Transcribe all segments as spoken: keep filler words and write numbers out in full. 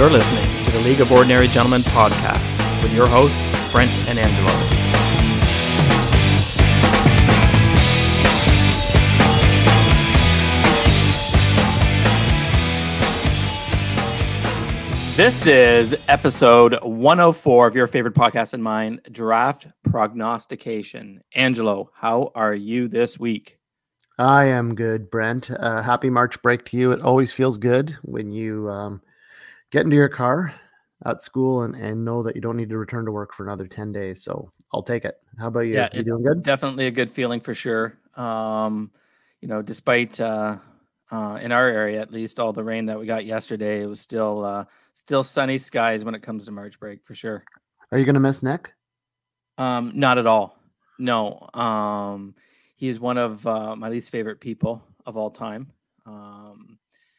You're listening to the League of Ordinary Gentlemen podcast with your hosts, Brent and Angelo. This is episode one oh four of your favorite podcast and mine, Draft Prognostication. Angelo, how are you this week? I am good, Brent. Uh, happy March break to you. It always feels good when you um, get into your car at school and, and know that you don't need to return to work for another ten days. So I'll take it. How about you? Yeah, you doing good? Definitely a good feeling for sure. Um, you know, despite uh, uh, in our area, at least all the rain that we got yesterday, it was still uh, still sunny skies when it comes to March break for sure. Are you going to miss Nick? Um, not at all. No. Um, he is one of uh, my least favorite people of all time. Um,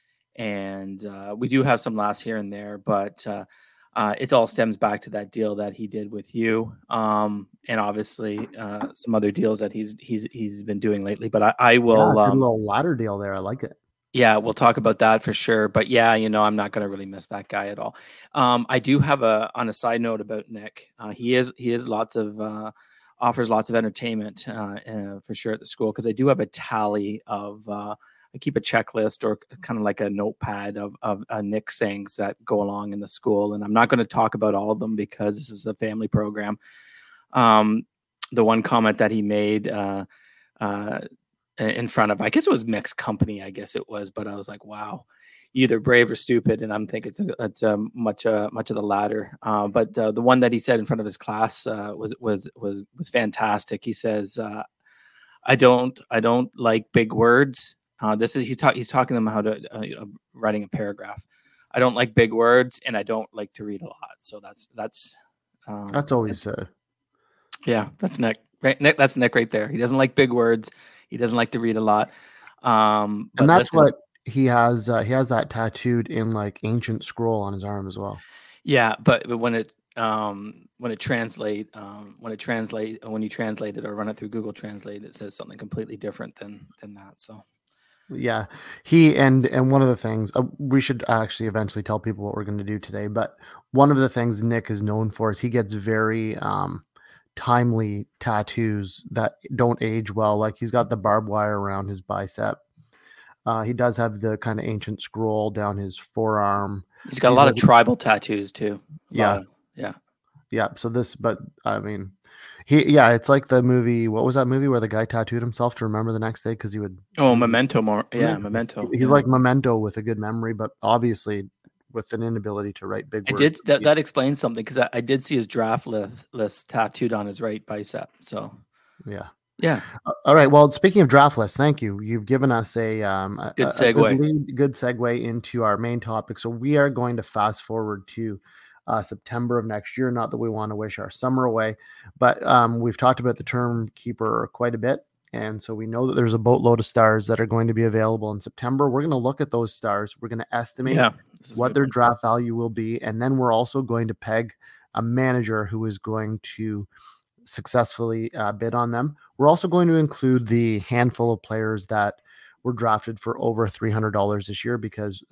and uh, we do have some laughs here and there, but uh, uh, it all stems back to that deal that he did with you, um, and obviously uh, some other deals that he's he's he's been doing lately. But I, I will yeah, good um, little ladder deal there. I like it. Yeah, we'll talk about that for sure. But yeah, you know, I'm not going to really miss that guy at all. Um, I do have a on a side note about Nick. Uh, he is he is lots of uh, offers lots of entertainment uh, uh, for sure at the school, because I do have a tally of. Uh, I keep a checklist or kind of like a notepad of, of uh, Nick sayings that go along in the school. And I'm not going to talk about all of them because this is a family program. Um, the one comment that he made uh, uh, in front of, I guess it was mixed company, I guess it was, but I was like, wow, either brave or stupid. And I'm thinking it's, a, it's a much, uh, much of the latter. Uh, but uh, the one that he said in front of his class uh, was, was, was, was fantastic. He says, uh, I don't, I don't like big words. Uh, this is he's talking. He's talking to them how to uh, you know, writing a paragraph. I don't like big words, and I don't like to read a lot. So that's that's um, that's always said. Yeah, that's Nick. Right, Nick. That's Nick right there. He doesn't like big words. He doesn't like to read a lot. Um, and that's listen, what he has. Uh, he has that tattooed in like ancient scroll on his arm as well. Yeah, but, but when it um, when it translate um, when it translate when you translate it or run it through Google Translate, it says something completely different than than that. So. Yeah, he and and one of the things uh, we should actually eventually tell people what we're going to do today. But one of the things Nick is known for is he gets very um, timely tattoos that don't age well. Like he's got the barbed wire around his bicep. Uh, he does have the kind of ancient scroll down his forearm. He's got he's a lot like, of tribal tattoos too. Yeah, of, yeah, yeah. So this, but I mean. He yeah, it's like the movie. What was that movie where the guy tattooed himself to remember the next day because he would? Oh, Memento, more yeah, Memento. He's yeah. like Memento with a good memory, but obviously with an inability to write big I words. did that. That explains something because I, I did see his draft list, list tattooed on his right bicep. So yeah, yeah. All right. Well, speaking of draft lists, thank you. You've given us a um a, good segue. A good, lead, good segue into our main topic. So we are going to fast forward to. Uh, September of next year. Not that we want to wish our summer away, but um, we've talked about the term keeper quite a bit. And so we know that there's a boatload of stars that are going to be available in September. We're going to look at those stars. We're going to estimate yeah, what their draft value will be. And then we're also going to peg a manager who is going to successfully uh, bid on them. We're also going to include the handful of players that were drafted for over three hundred dollars this year because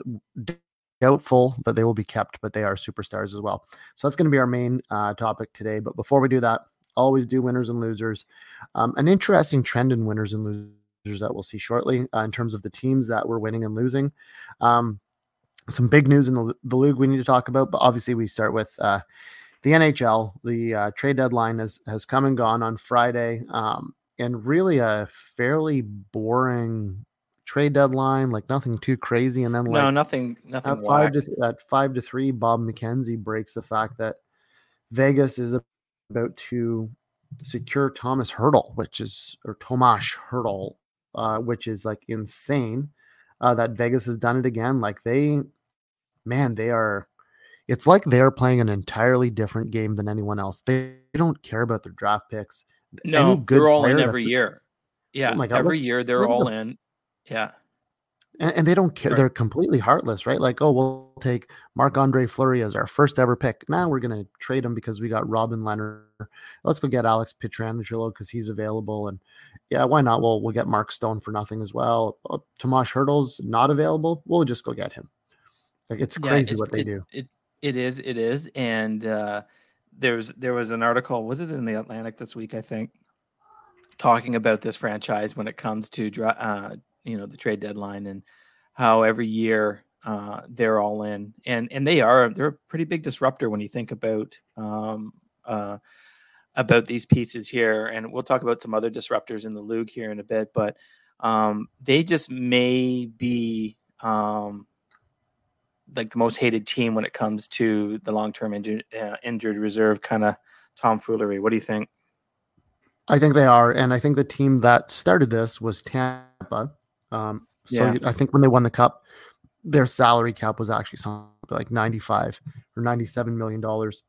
doubtful that they will be kept, but they are superstars as well. So that's going to be our main uh, topic today. But before we do that, always do winners and losers. Um, an interesting trend in winners and losers that we'll see shortly uh, in terms of the teams that were winning and losing. Um, some big news in the, the league we need to talk about, but obviously we start with uh, the N H L. The uh, trade deadline has, has come and gone on Friday, um, and really a fairly boring trade deadline, like nothing too crazy. And then like no, nothing, nothing. At five to at five to three, Bob McKenzie breaks the fact that Vegas is about to secure Thomas Hertl, which is or Tomas Hertl, uh, which is like insane. Uh, that Vegas has done it again. Like they, man, they are. It's like they are playing an entirely different game than anyone else. They, they don't care about their draft picks. No, they're all in every year. Yeah, oh my God, every look, year they're all in. Yeah. And, and they don't care. Right. They're completely heartless, right? Like, oh, we'll take Marc-Andre Fleury as our first ever pick. Now we're going to trade him because we got Robin Leonard. Let's go get Alex Pietrangelo because he's available. And yeah, why not? We'll, we'll get Mark Stone for nothing as well. Oh, Tomas Hertl's not available. We'll just go get him. Like, it's crazy yeah, it's, what they it, do. It, It is, it is, and uh, there's there was an article, was it in the Atlantic this week, I think, talking about this franchise when it comes to dra- uh, you know the trade deadline and how every year uh, they're all in, and and they are they're a pretty big disruptor when you think about um, uh, about these pieces here, and we'll talk about some other disruptors in the league here in a bit, but um, they just may be. Um, like the most hated team when it comes to the long-term injured uh, injured reserve kind of tomfoolery. What do you think? I think they are, and I think the team that started this was Tampa. Um, so Yeah. you, I think when they won the cup, their salary cap was actually something like ninety-five or ninety-seven million dollars.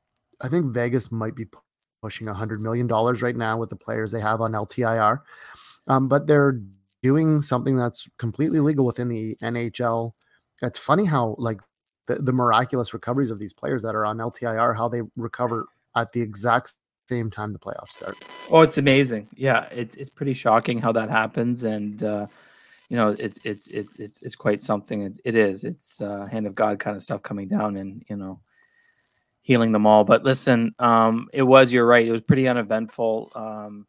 I think Vegas might be pushing one hundred million dollars right now with the players they have on L T I R. Um, but they're doing something that's completely legal within the N H L. It's funny how like the, the miraculous recoveries of these players that are on L T I R, how they recover at the exact same time the playoffs start. Oh, it's amazing. Yeah, it's it's pretty shocking how that happens, and uh, you know, it's it's it's it's it's quite something. It, it is. It's uh, hand of God kind of stuff coming down, and you know, healing them all. But listen, um, it was. You're right. It was pretty uneventful. Um,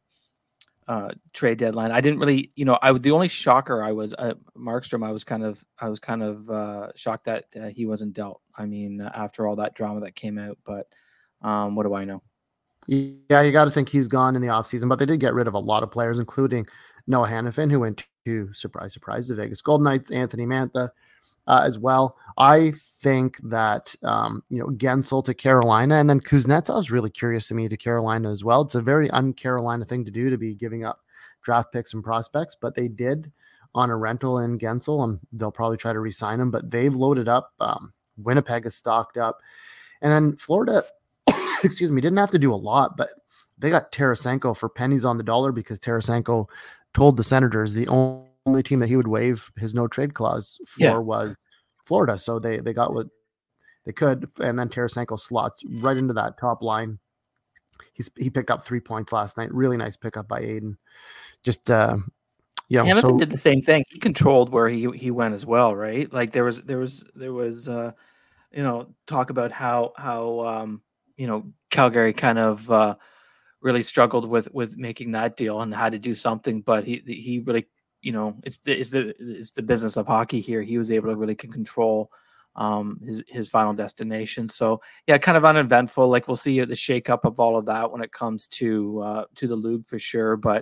uh, trade deadline. I didn't really, you know, I the only shocker I was uh, Markstrom. I was kind of, I was kind of uh, shocked that uh, he wasn't dealt. I mean, uh, after all that drama that came out, but um, what do I know? Yeah, you got to think he's gone in the offseason, but they did get rid of a lot of players, including Noah Hannafin, who went to, surprise, surprise, the Vegas Golden Knights, Anthony Mantha uh, as well. I think that, um, you know, Gensel to Carolina, and then Kuznetsov is really curious to me to Carolina as well. It's a very un-Carolina thing to do, to be giving up draft picks and prospects, but they did on a rental in Gensel, and they'll probably try to re-sign him, but they've loaded up. Um, Winnipeg is stocked up. And then Florida, excuse me, didn't have to do a lot, but they got Tarasenko for pennies on the dollar because Tarasenko told the Senators the only team that he would waive his no trade clause for yeah. was Florida. So they they got what they could, and then Tarasenko slots right into that top line. He's he picked up three points last night. Really nice pickup by Aiden. Just uh, you know, Hamilton so, did the same thing. He controlled where he he went as well, right? Like there was there was there was uh, you know, talk about how how um, you know, Calgary kind of uh, really struggled with with making that deal and had to do something, but he he really, you know, it's the it's the it's the business of hockey here. He was able to really control um his his final destination. So yeah, kind of uneventful. Like we'll see the shakeup of all of that when it comes to uh to the league for sure. But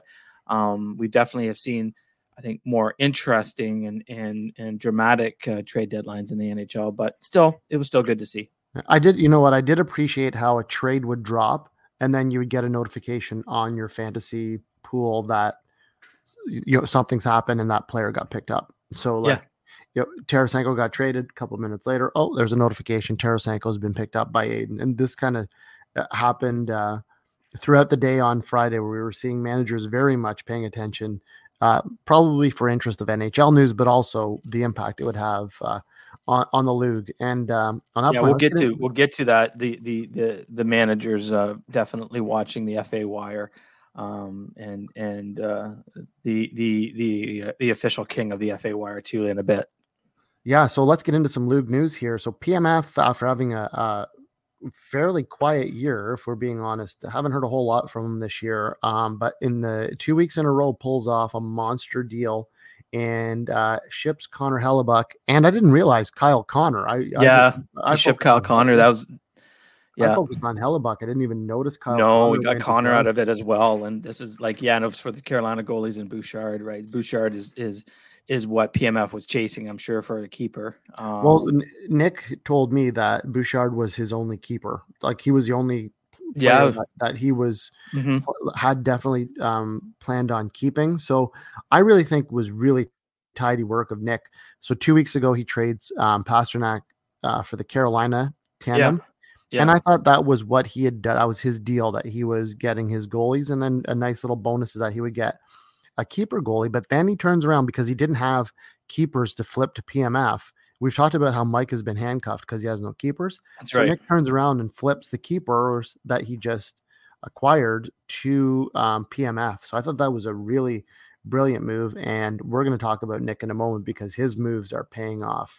um we definitely have seen, I think, more interesting and and and dramatic uh, trade deadlines in the N H L, but still it was still good to see. I did, you know what, I did appreciate how a trade would drop and then you would get a notification on your fantasy pool that, you know, something's happened and that player got picked up. So like, yeah. You know, Tarasenko got traded a couple of minutes later. Oh, there's a notification. Tarasenko has been picked up by Aiden. And this kind of happened uh, throughout the day on Friday, where we were seeing managers very much paying attention, uh, probably for interest of N H L news, but also the impact it would have uh, on, on the league. And um, on that yeah, point, we'll get to we'll get to that. The the the the managers uh, definitely watching the F A Wire, um, and and uh, the the the uh, the official king of the F A Wire too in a bit. Yeah, so let's get into some league news here. So P M F, after having a, a fairly quiet year, if we're being honest, I haven't heard a whole lot from them this year. Um, but in the two weeks in a row, pulls off a monster deal and uh, ships Connor Hellebuck. And I didn't realize Kyle Connor. I yeah, I, I shipped Kyle Connor. That was yeah. I focused on Hellebuck. I didn't even notice Kyle. No, Connor we got Connor out of it as well. And this is like, yeah, and it was for the Carolina goalies and Bouchard, right? Bouchard is is. is what P M F was chasing, I'm sure, for a keeper. Um, well, Nick told me that Bouchard was his only keeper. Like he was the only yeah that, that he was mm-hmm. had definitely um, planned on keeping. So I really think was really tidy work of Nick. So two weeks ago, he trades um, Pastrnak uh, for the Carolina tandem. Yeah. Yeah. And I thought that was what he had done. That was his deal, that he was getting his goalies and then a nice little bonuses that he would get a keeper goalie. But then he turns around because he didn't have keepers to flip to P M F. We've talked about how Mike has been handcuffed because he has no keepers. That's so right. Nick turns around and flips the keepers that he just acquired to um, P M F. So I thought that was a really brilliant move. And we're going to talk about Nick in a moment because his moves are paying off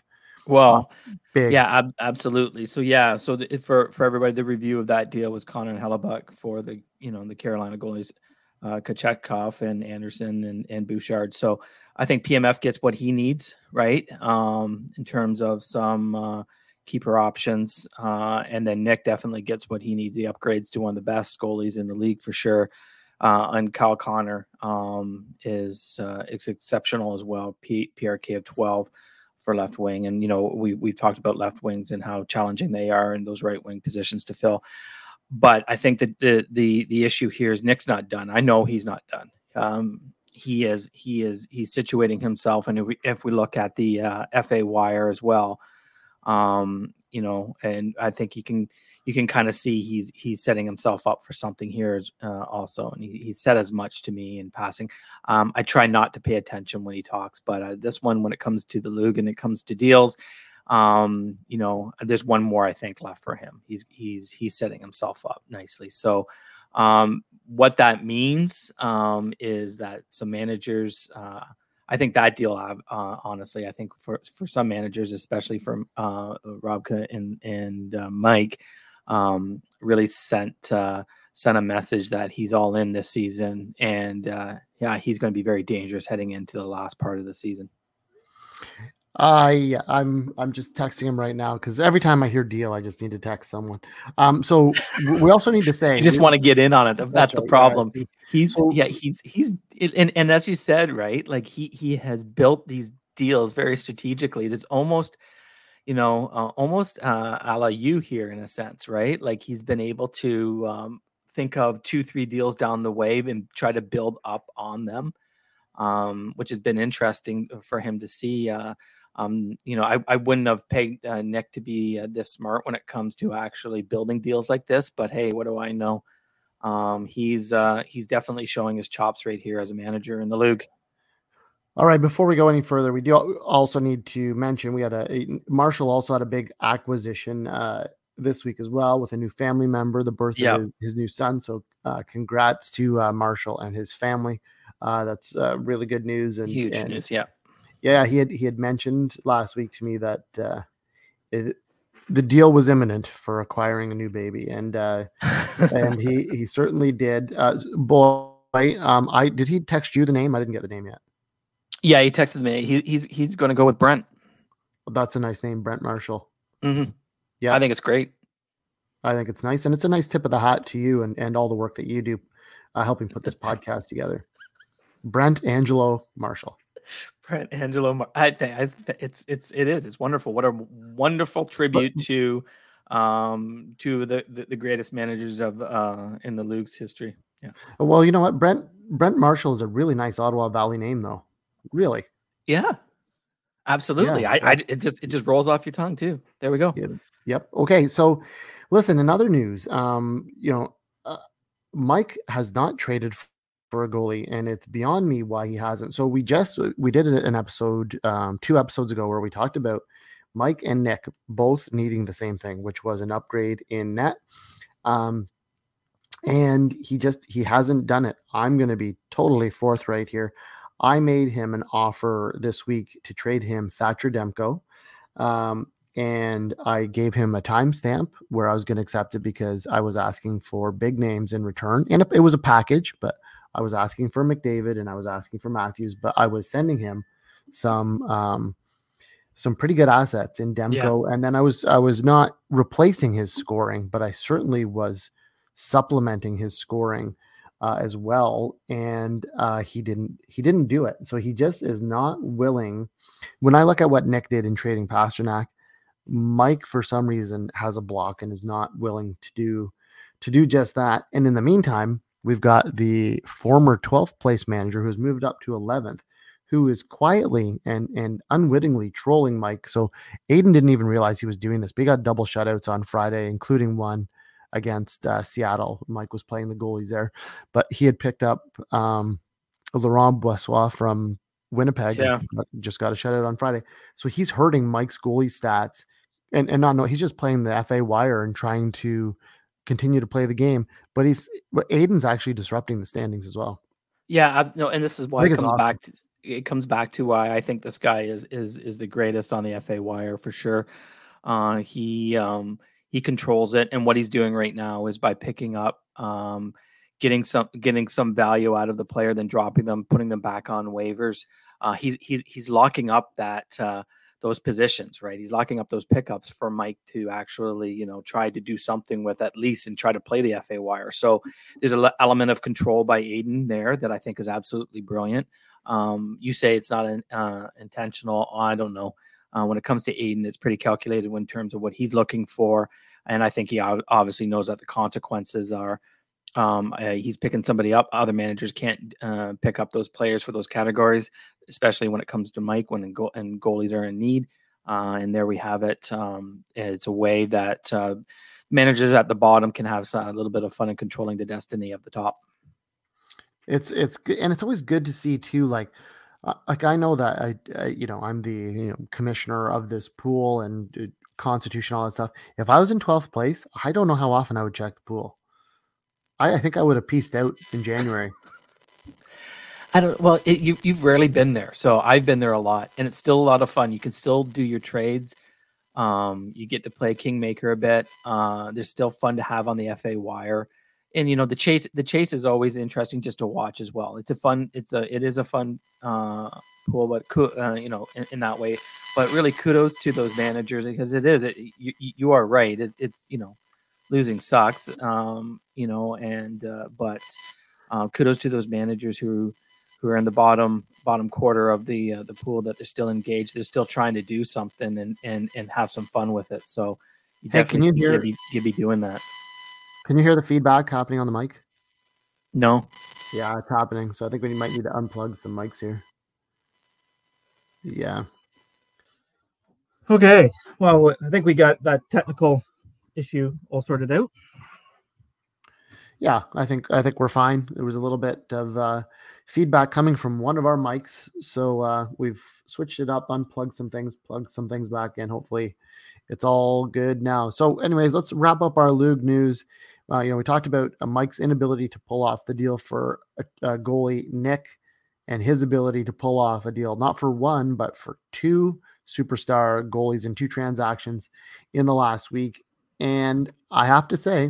Well, big. yeah, ab- absolutely. So yeah, so the, for for everybody, the review of that deal was Connor Hellebuck for the you know the Carolina goalies, uh, Kochetkov and Anderson and and Bouchard. So I think P M F gets what he needs, right? Um, in terms of some uh, keeper options, uh, and then Nick definitely gets what he needs. The upgrades to one of the best goalies in the league for sure. Uh, and Kyle Connor um, is uh, is exceptional as well. P- PRK of twelve for left wing, and you know we we've talked about left wings and how challenging they are in those right wing positions to fill. But I think that the the the issue here is Nick's not done. I know he's not done. Um, he is he is he's situating himself, and if we, if we look at the uh, F A wire as well, um, you know, and I think you can you can kind of see he's he's setting himself up for something here uh, also, and he, he said as much to me in passing. Um, I try not to pay attention when he talks, but uh, this one, when it comes to the Lug and it comes to deals, um, you know, there's one more I think left for him. He's he's he's setting himself up nicely. So um, what that means um, is that some managers. Uh, I think that deal, uh, honestly, I think for, for some managers, especially for uh, Robka and and uh, Mike, um, really sent uh, sent a message that he's all in this season, and uh, yeah, he's going to be very dangerous heading into the last part of the season. I I'm I'm just texting him right now because every time I hear deal, I just need to text someone. Um, so we also need to say you just we, want to get in on it. That's, that's right, the problem. Yeah. He's so, yeah he's he's and and as you said, right, like he he has built these deals very strategically. There's almost you know uh, almost uh, a la you here in a sense, right? Like he's been able to um, think of two three deals down the way and try to build up on them, um, which has been interesting for him to see. Uh, Um, you know, I, I wouldn't have pegged uh, Nick to be uh, this smart when it comes to actually building deals like this. But hey, what do I know? Um, he's uh, he's definitely showing his chops right here as a manager in the league. All right, before we go any further, we do also need to mention we had a, a Marshall also had a big acquisition uh, this week as well with a new family member, the birth yep. of his, his new son. So uh, congrats to uh, Marshall and his family. Uh, that's uh, really good news and huge and, news. Yeah. Yeah, he had he had mentioned last week to me that uh, it, the deal was imminent for acquiring a new baby, and uh, and he he certainly did. Uh, boy, um, I did he text you the name? I didn't get the name yet. Yeah, he texted me. He, he's he's going to go with Brent. Well, that's a nice name, Brent Marshall. Mm-hmm. Yeah, I think it's great. I think it's nice, and it's a nice tip of the hat to you and and all the work that you do, uh, helping put this podcast together. Brent Angelo Marshall. Brent Angelo, I think I th- it's it's it is it's wonderful. What a wonderful tribute but, to um to the, the the greatest managers of uh in the Luke's history. Yeah. Well, you know what, Brent Brent Marshall is a really nice Ottawa Valley name, though. Really. Yeah. Absolutely. Yeah, I, I it just it just rolls off your tongue too. There we go. Yeah, yep. Okay. So, listen. In other news, um, you know, uh, Mike has not traded. For for a goalie, and it's beyond me why he hasn't. So we just we did an episode um two episodes ago where we talked about Mike and Nick both needing the same thing, which was an upgrade in net. Um and he just he hasn't done it. I'm going to be totally forthright here. I made him an offer this week to trade him Thatcher Demko. Um And I gave him a timestamp where I was going to accept it because I was asking for big names in return. And it was a package, but I was asking for McDavid and I was asking for Matthews, but I was sending him some um, some pretty good assets in Demko. Yeah. And then I was I was not replacing his scoring, but I certainly was supplementing his scoring uh, as well. And uh, he didn't he didn't do it. So he just is not willing. When I look at what Nick did in trading Pasternak, Mike for some reason has a block and is not willing to do to do just that. And in the meantime, we've got the former twelfth place manager who's moved up to eleventh, who is quietly and, and unwittingly trolling Mike. So Aiden didn't even realize he was doing this. We got double shutouts on Friday, including one against uh, Seattle. Mike was playing the goalies there, but he had picked up um, Laurent Boissois from Winnipeg. Yeah. Just got a shutout on Friday. So he's hurting Mike's goalie stats. And, and not no, he's just playing the F A wire and trying to continue to play the game, but he's but Aiden's actually disrupting the standings as well. Yeah, no, and this is why it comes awesome. back to it comes back to why I think this guy is is is the greatest on the F A wire for sure. Uh, he um, he controls it, and what he's doing right now is by picking up, um, getting some getting some value out of the player, then dropping them, putting them back on waivers. Uh, he's he's he's locking up that uh, those positions, right? He's locking up those pickups for Mike to actually, you know, try to do something with at least and try to play the F A wire. So there's an element of control by Aiden there that I think is absolutely brilliant. Um, you say it's not an, uh, intentional. I don't know. Uh, when it comes to Aiden, it's pretty calculated in terms of what he's looking for. And I think he obviously knows that the consequences are um, uh, he's picking somebody up. Other managers can't uh, pick up those players for those categories, especially when it comes to Mike when go- and goalies are in need. Uh, and there we have it. Um, it's a way that uh, managers at the bottom can have a little bit of fun in controlling the destiny of the top. It's it's good, and it's always good to see too. Like, uh, like I know that I, I, you know, I'm the you know commissioner of this pool and uh, constitution, all that stuff. If I was in twelfth place, I don't know how often I would check the pool. I, I think I would have pieced out in January. I don't. Well, it, you you've rarely been there, so I've been there a lot, and it's still a lot of fun. You can still do your trades. Um, you get to play Kingmaker a bit. Uh, there's still fun to have on the F A wire. And, you know, the chase, the chase is always interesting just to watch as well. It's a fun, it's a, it is a fun uh, pool, but, uh, you know, in, in that way, but really kudos to those managers because it is, it, you, you are right. It, it's, you know, losing sucks, um, you know, and, uh, but uh, kudos to those managers who, who are in the bottom, bottom quarter of the, uh, the pool that they're still engaged. They're still trying to do something and, and, and have some fun with it. So you hey, definitely can you hear, Gibby, Gibby doing that. Can you hear the feedback happening on the mic? No. Yeah, it's happening. So I think we might need to unplug some mics here. Yeah. Okay. Well, I think we got that technical issue all sorted out. Yeah, I think I think we're fine. There was a little bit of uh, feedback coming from one of our mics, so uh, we've switched it up, unplugged some things, plugged some things back in. Hopefully, it's all good now. So, anyways, let's wrap up our Lug news. Uh, you know, we talked about uh, Mike's inability to pull off the deal for a, a goalie, Nick, and his ability to pull off a deal, not for one, but for two superstar goalies in two transactions in the last week. And I have to say,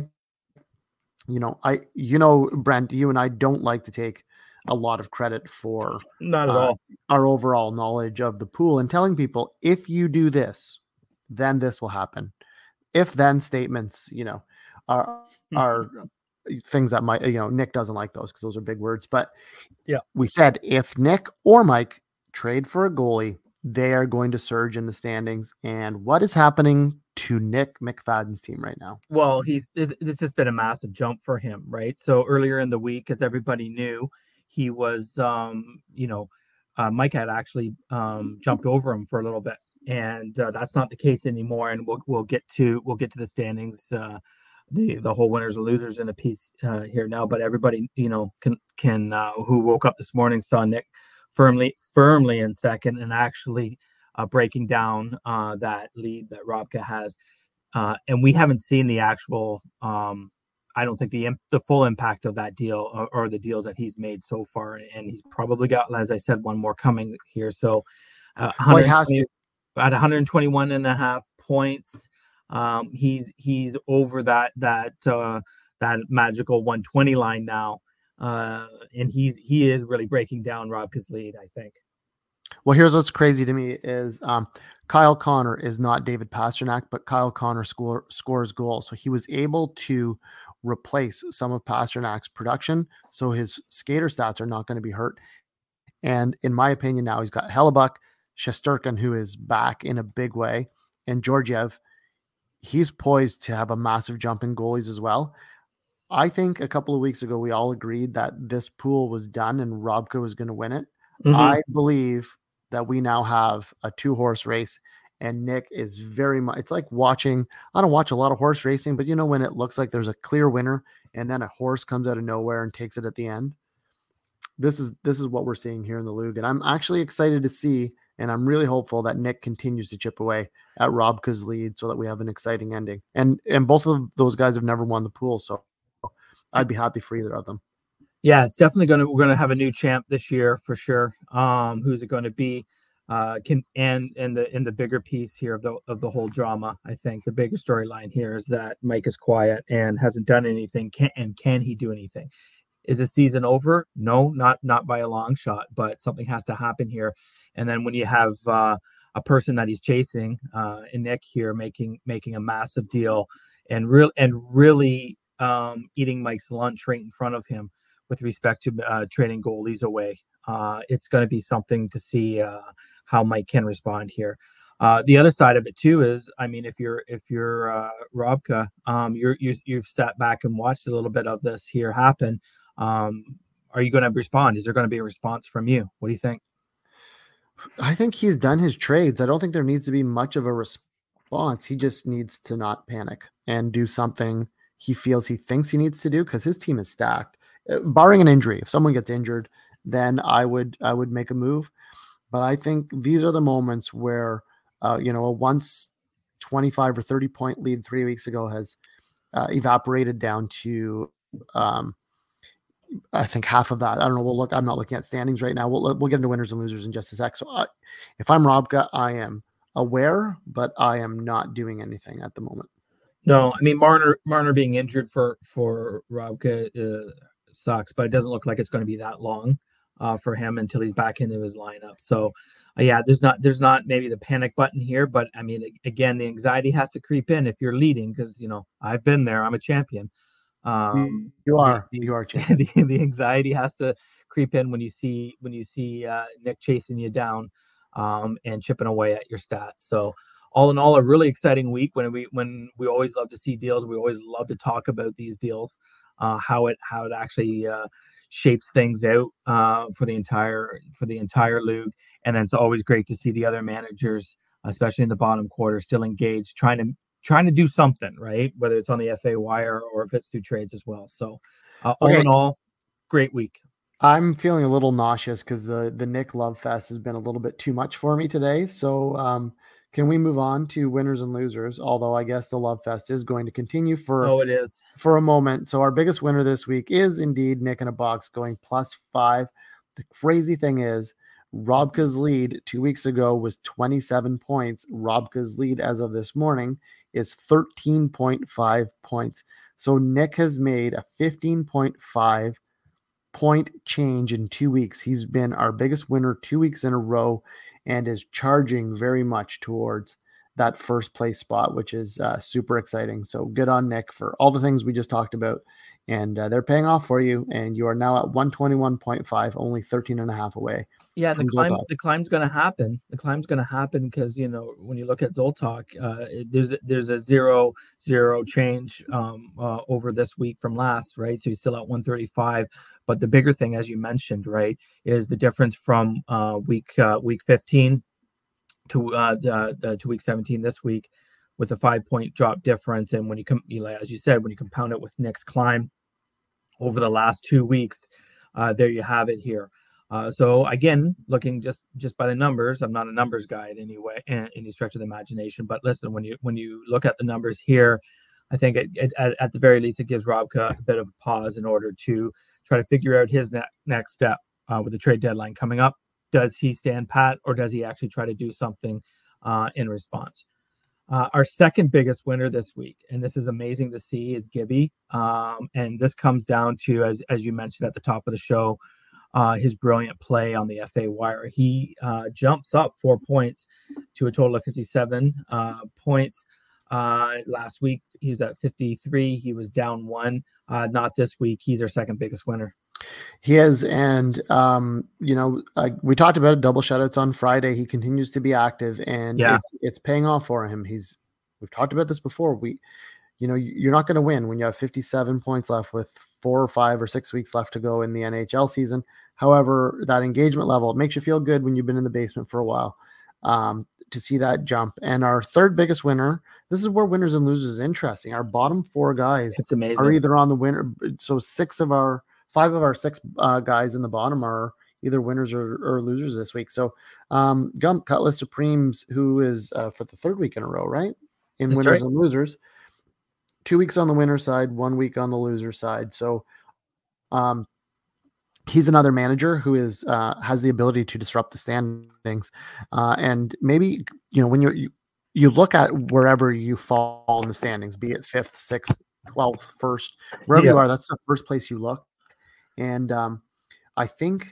you know, I, you know, Brent, you and I don't like to take a lot of credit for not at uh, all our overall knowledge of the pool and telling people, if you do this, then this will happen. If then statements, you know, are are things that might, you know, Nick doesn't like those because those are big words. But yeah, we said if Nick or Mike trade for a goalie, they are going to surge in the standings. And what is happening to Nick McFadden's team right now? Well, he's this has been a massive jump for him, right? So earlier in the week, as everybody knew, he was, um, you know, uh, Mike had actually um, jumped over him for a little bit. And uh, that's not the case anymore. And we'll we'll get to we'll get to the standings, uh, the the whole winners and losers in a piece uh, here now. But everybody, you know, can can uh, who woke up this morning saw Nick firmly firmly in second and actually uh, breaking down uh, that lead that Robka has. Uh, and we haven't seen the actual. Um, I don't think the the full impact of that deal or, or the deals that he's made so far. And he's probably got, as I said, one more coming here. So uh, well, he has to. At one hundred twenty-one and a half points, um, he's he's over that that uh, that magical one twenty line now, uh, and he's he is really breaking down Robka's lead, I think. Well, here's what's crazy to me is um, Kyle Connor is not David Pastrnak, but Kyle Connor score, scores goals, so he was able to replace some of Pasternak's production, so his skater stats are not going to be hurt. And in my opinion, now he's got Hellebuck, Shesterkin, who is back in a big way, and Georgiev. He's poised to have a massive jump in goalies as well. I think a couple of weeks ago, we all agreed that this pool was done and Robka was going to win it. Mm-hmm. I believe that we now have a two horse race and Nick is very much, it's like watching, I don't watch a lot of horse racing, but you know, when it looks like there's a clear winner and then a horse comes out of nowhere and takes it at the end. This is, this is what we're seeing here in the Lug. And I'm actually excited to see, and I'm really hopeful that Nick continues to chip away at Robka's lead so that we have an exciting ending. And and both of those guys have never won the pool, so I'd be happy for either of them. Yeah, it's definitely going to, we're going to have a new champ this year for sure. Um, who's it going to be? Uh, can and and the in the bigger piece here of the of the whole drama, I think the bigger storyline here is that Mike is quiet and hasn't done anything. Can and can he do anything? Is the season over? No, not not by a long shot, but something has to happen here. And then when you have uh, a person that he's chasing, uh, in Nick here, making making a massive deal and real and really um, eating Mike's lunch right in front of him with respect to uh, trading goalies away, uh, it's going to be something to see uh, how Mike can respond here. Uh, the other side of it too is, I mean, if you're if you're uh, Robka, um, you're you, you've sat back and watched a little bit of this here happen. Um, are you going to respond? Is there going to be a response from you? What do you think? I think he's done his trades. I don't think there needs to be much of a response. He just needs to not panic and do something he feels he thinks he needs to do, because his team is stacked. Uh, barring an injury, if someone gets injured, then I would I would make a move. But I think these are the moments where uh, you know, a once twenty-five or thirty point lead three weeks ago has uh, evaporated down to um, I think half of that. I don't know. We'll look. I'm not looking at standings right now. We'll we'll get into winners and losers in just a sec. So, I, if I'm Robka, I am aware, but I am not doing anything at the moment. No, I mean Marner Marner being injured for for Robka uh, sucks, but it doesn't look like it's going to be that long uh, for him until he's back into his lineup. So, uh, yeah, there's not there's not maybe the panic button here, but I mean, again, the anxiety has to creep in if you're leading, because you know I've been there. I'm a champion. Um, you are the, you are the, the anxiety has to creep in when you see when you see uh, Nick chasing you down um, and chipping away at your stats. So all in all, a really exciting week. When we when we always love to see deals, we always love to talk about these deals, uh, how it how it actually uh, shapes things out uh, for the entire for the entire league. And then it's always great to see the other managers, especially in the bottom quarter, still engaged, trying to trying to do something, right? Whether it's on the F A wire or if it's through trades as well. So uh, all okay. in all, great week. I'm feeling a little nauseous because the, the Nick Love Fest has been a little bit too much for me today. So um, can we move on to winners and losers? Although I guess the Love Fest is going to continue for, oh, it is. for a moment. So our biggest winner this week is indeed Nick in a Box, going plus five. The crazy thing is, Robka's lead two weeks ago was twenty-seven points. Robka's lead as of this morning is thirteen point five points. So Nick has made a fifteen point five point change in two weeks. He's been our biggest winner two weeks in a row and is charging very much towards that first place spot, which is uh, super exciting. So good on Nick for all the things we just talked about. And uh, they're paying off for you. And you are now at one twenty-one point five, only thirteen and a half away. Yeah, the climb, the climb's going to happen. The climb's going to happen because, you know, when you look at Zoltok, uh, it, there's there's a zero zero change um, uh, over this week from last, right? So he's still at one thirty-five. But the bigger thing, as you mentioned, right, is the difference from uh, week uh, week fifteen to uh, the, the to week seventeen this week, with a five point drop difference. And when you come, you know, as you said, when you compound it with Nick's climb over the last two weeks, uh, there you have it here. Uh, so again, looking just just by the numbers, I'm not a numbers guy in any way, in any stretch of the imagination. But listen, when you when you look at the numbers here, I think it, it, at, at the very least, it gives Robka a bit of a pause in order to try to figure out his ne- next step uh, with the trade deadline coming up. Does he stand pat, or does he actually try to do something uh, in response? Uh, our second biggest winner this week, and this is amazing to see, is Gibby. Um, and this comes down to, as as you mentioned at the top of the show, uh, his brilliant play on the F A wire. He uh, jumps up four points to a total of fifty-seven uh, points. Uh, last week, he was at fifty-three. He was down one. Uh, not this week. He's our second biggest winner. He is, and um, you know, uh, we talked about it, double shutouts on Friday. He continues to be active, and yeah. it's, it's paying off for him. He's we've talked about this before. We, you know, you're not going to win when you have fifty-seven points left with four or five or six weeks left to go in the N H L season. However, that engagement level, it makes you feel good when you've been in the basement for a while um, to see that jump. And our third biggest winner, this is where winners and losers is interesting. Our bottom four guys it's amazing. are either on the winner. So six of our Five of our six uh, guys in the bottom are either winners or, or losers this week. So um, Gump Cutlass Supremes, who is uh, for the third week in a row, right? In That's winners right. and losers. Two weeks on the winner side, one week on the loser side. So um, he's another manager who is uh, has the ability to disrupt the standings. Uh, and maybe, you know, when you're, you you look at wherever you fall in the standings, be it fifth, sixth, twelfth, first, wherever Yeah. you are, that's the first place you look. And um, I think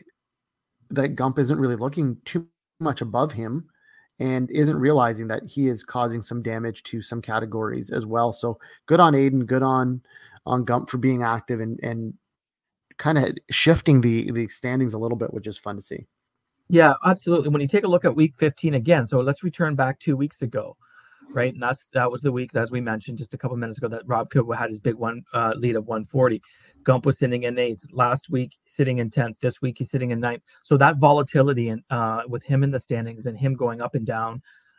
that Gump isn't really looking too much above him and isn't realizing that he is causing some damage to some categories as well. So good on Aiden, good on on Gump for being active and and kind of shifting the the standings a little bit, which is fun to see. Yeah, absolutely. When you take a look at week fifteen again, so let's return back two weeks ago, right? And that's that was the week, as we mentioned just a couple minutes ago, that Rob Kuba had his big one uh, lead of one forty. Gump was sitting in eighth last week, sitting in tenth. This week he's sitting in ninth. So that volatility and uh, with him in the standings and him going up and down,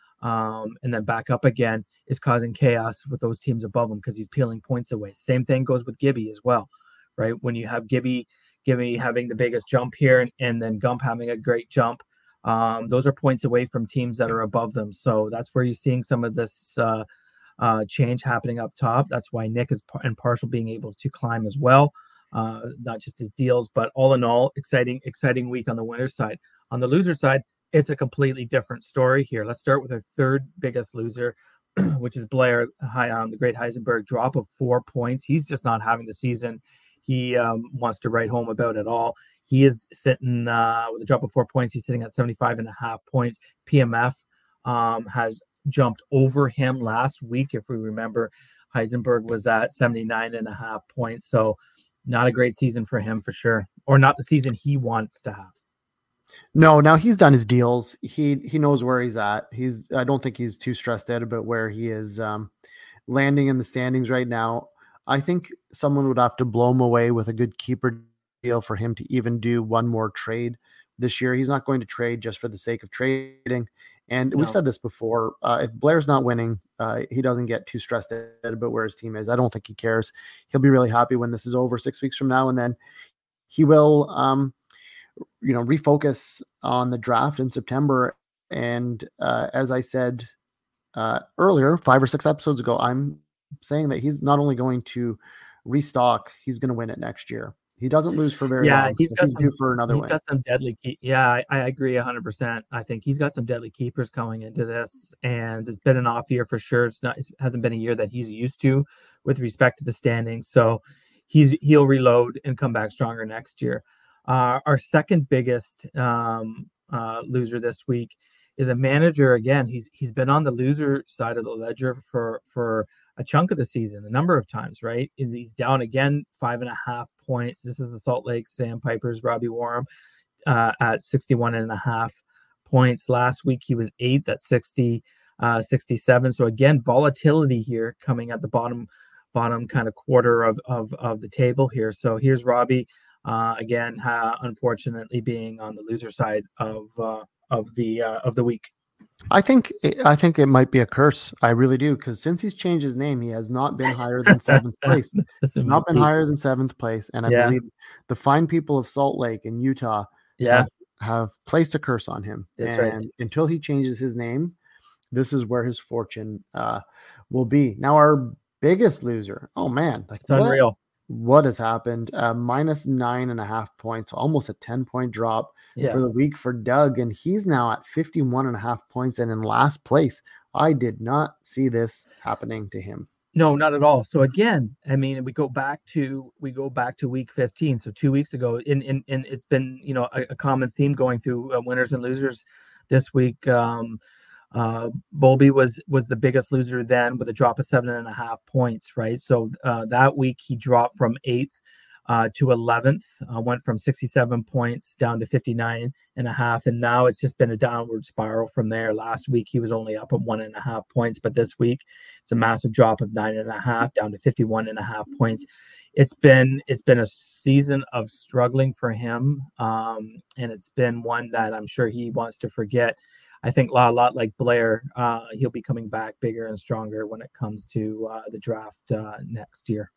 um, and then back up again is causing chaos with those teams above him because he's peeling points away. Same thing goes with Gibby as well, right? When you have Gibby. Gibby having the biggest jump here and, and then Gump having a great jump. Um, those are points away from teams that are above them. So that's where you're seeing some of this uh, uh, change happening up top. That's why Nick is par- and Partial being able to climb as well. Uh, not just his deals, but all in all, exciting, exciting week on the winner side. On the loser side, it's a completely different story here. Let's start with our third biggest loser, which is Blair, high on the Great Heisenberg, drop of four points. He's just not having the season he um, wants to write home about at all. He is sitting uh, with a drop of four points. He's sitting at seventy-five and a half points. P M F um, has jumped over him last week. If we remember, Heisenberg was at seventy-nine and a half points. So not a great season for him for sure, or not the season he wants to have. No, now he's done his deals. He he knows where he's at. He's I don't think he's too stressed out about where he is um, landing in the standings right now. I think someone would have to blow him away with a good keeper deal for him to even do one more trade this year. He's not going to trade just for the sake of trading. And no. We've said this before. Uh, if Blair's not winning, uh, he doesn't get too stressed out about where his team is. I don't think he cares. He'll be really happy when this is over six weeks from now. And then he will, um, you know, refocus on the draft in September. And uh, as I said uh, earlier, five or six episodes ago, I'm saying that he's not only going to restock, he's going to win it next year. He doesn't lose for very yeah, long. He's so got he's some, due for another he's win. got some deadly key. Yeah, I, I agree one hundred percent. I think he's got some deadly keepers coming into this, and it's been an off year for sure. It's not, it hasn't been a year that he's used to with respect to the standings. So he's he'll reload and come back stronger next year. Uh, our second biggest um, uh, loser this week is a manager. Again, he's he's been on the loser side of the ledger for for a chunk of the season, a number of times, right? And he's down again, five and a half points. This is the Salt Lake Sandpipers, Robbie Warham, uh, at sixty-one and a half points. Last week, he was eighth at sixty, uh, sixty-seven. So again, volatility here coming at the bottom, bottom kind of quarter of, of, of the table here. So here's Robbie, uh, again, uh, unfortunately being on the loser side of, uh, of the, uh, of the week. I think I think it might be a curse. I really do, because since he's changed his name, he has not been higher than seventh place. He's not been higher than seventh place, and I yeah. believe the fine people of Salt Lake in Utah yeah. have, have placed a curse on him. That's and right. Until he changes his name, this is where his fortune uh, will be. Now, our biggest loser. Oh man, like it's unreal. What has happened? Uh, minus nine and a half points, almost a ten point drop. Yeah. For the week for Doug, and he's now at fifty-one and a half points and in last place. I did not see this happening to him. No, not at all. So again, I mean, we go back to we go back to week fifteen. So two weeks ago, in in, in it's been you know a, a common theme going through uh, winners and losers this week. Um, uh, Bowlby was was the biggest loser then with a drop of seven and a half points. Right. So uh, that week he dropped from eighth. Uh, to eleventh, uh, went from sixty-seven points down to fifty-nine and a half. And now it's just been a downward spiral from there. Last week, he was only up at one and a half points, but this week it's a massive drop of nine and a half down to fifty-one and a half points. It's been, it's been a season of struggling for him. Um, and it's been one that I'm sure he wants to forget. I think a lot, a lot like Blair, uh, he'll be coming back bigger and stronger when it comes to uh, the draft uh, next year.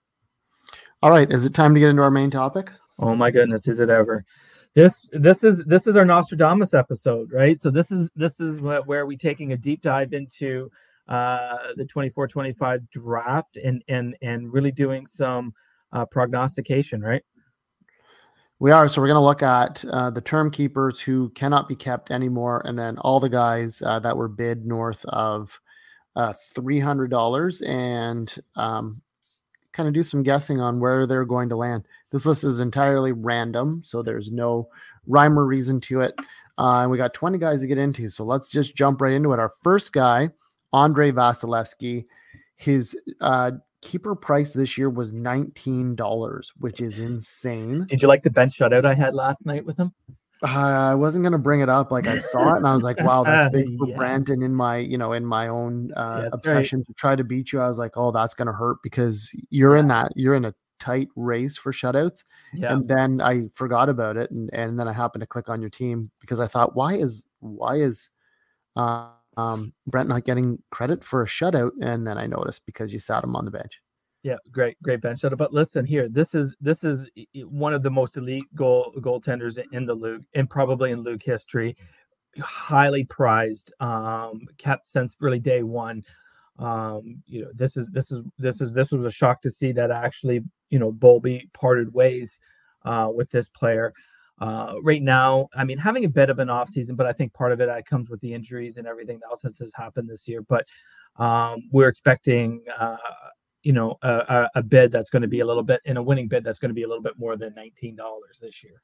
All right, is it time to get into our main topic? Oh my goodness, is it ever? This this is this is our Nostradamus episode, right? So this is this is what, where we're taking a deep dive into uh, the twenty-four twenty-five draft and and and really doing some uh, prognostication, right? We are. So we're going to look at uh, the term keepers who cannot be kept anymore, and then all the guys uh, that were bid north of uh, three hundred dollars, and um, kind of do some guessing on where they're going to land. This list is entirely random, so there's no rhyme or reason to it. Uh, and we got twenty guys to get into, so let's just jump right into it. Our first guy, Andrei Vasilevskiy, his uh, keeper price this year was nineteen dollars, which is insane. Did you like the bench shutout I had last night with him? Uh, I wasn't going to bring it up. Like I saw it and I was like, wow, that's big for Yeah. Brent. And in my, you know, in my own uh, That's obsession to try to beat you, I was like, oh, that's going to hurt because you're in that, you're in a tight race for shutouts. Yeah. And then I forgot about it. And, and then I happened to click on your team because I thought, why is, why is uh, um, Brent not getting credit for a shutout? And then I noticed because you sat him on the bench. Yeah, great, great bench shutout. But listen here, this is this is one of the most elite goal goaltenders in the league and probably in league history. Highly prized, um, kept since really day one. Um, you know, this is this is this is this was a shock to see that actually, you know, Bowlby parted ways uh, with this player. Uh, right now, I mean, having a bit of an off season, but I think part of it uh, comes with the injuries and everything else that has happened this year. But um, we're expecting. Uh, you know, a, a bid that's going to be a little bit in a winning bid that's going to be a little bit more than nineteen dollars this year.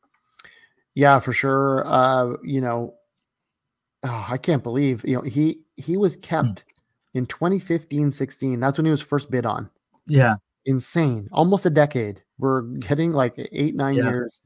Yeah, for sure. Uh, you know, oh, I can't believe, you know, he, he was kept mm. in twenty fifteen sixteen. That's when he was first bid on. Yeah. Insane. Almost a decade. We're getting like eight, nine yeah. years.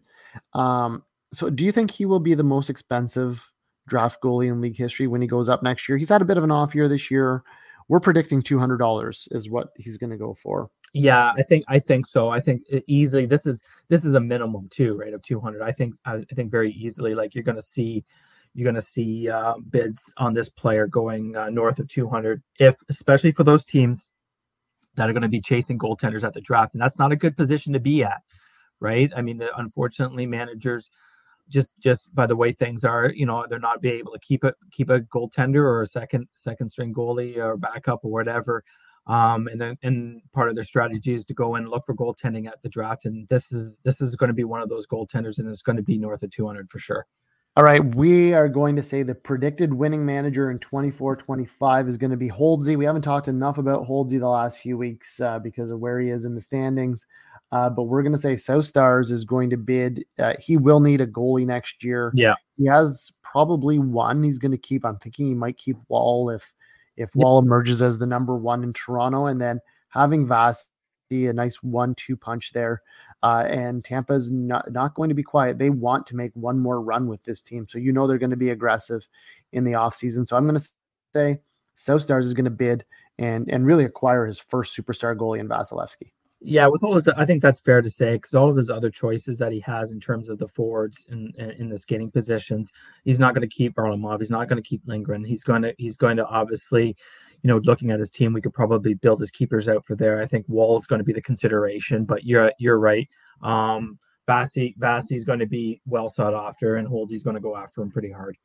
Um, so do you think he will be the most expensive draft goalie in league history when he goes up next year? He's had a bit of an off year this year. We're predicting two hundred dollars is what he's going to go for. Yeah, I think I think so. I think easily this is this is a minimum too, right? Of two hundred. I think I think very easily, like you're going to see you're going to see uh, bids on this player going uh, north of two hundred, if especially for those teams that are going to be chasing goaltenders at the draft, and that's not a good position to be at, right? I mean, the, unfortunately, managers. Just, just by the way things are, you know, they're not be able to keep it, keep a goaltender or a second, second string goalie or backup or whatever. Um, and then, and part of their strategy is to go and look for goaltending at the draft. And this is, this is going to be one of those goaltenders, and it's going to be north of two hundred for sure. All right, we are going to say the predicted winning manager in twenty-four twenty-five is going to be Holdsy. We haven't talked enough about Holdsy the last few weeks uh, because of where he is in the standings. Uh, but we're going to say South Stars is going to bid. Uh, he will need a goalie next year. Yeah. He has probably one he's going to keep. I'm thinking he might keep Wall if if Wall yeah. emerges as the number one in Toronto. And then having Vasi, a nice one two punch there. Uh, and Tampa's not, not going to be quiet. They want to make one more run with this team. So you know they're going to be aggressive in the offseason. So I'm going to say South Stars is going to bid and, and really acquire his first superstar goalie in Vasilevskiy. Yeah, with all his, I think that's fair to say, because all of his other choices that he has in terms of the forwards in, in, in the skating positions, he's not going to keep Varlamov. He's not going to keep Lindgren. He's going to he's going to obviously, you know, looking at his team, we could probably build his keepers out for there. I think Wall is going to be the consideration, but you're you're right. Um, Vasi Vasi's going to be well sought after, and Holdy's going to go after him pretty hard.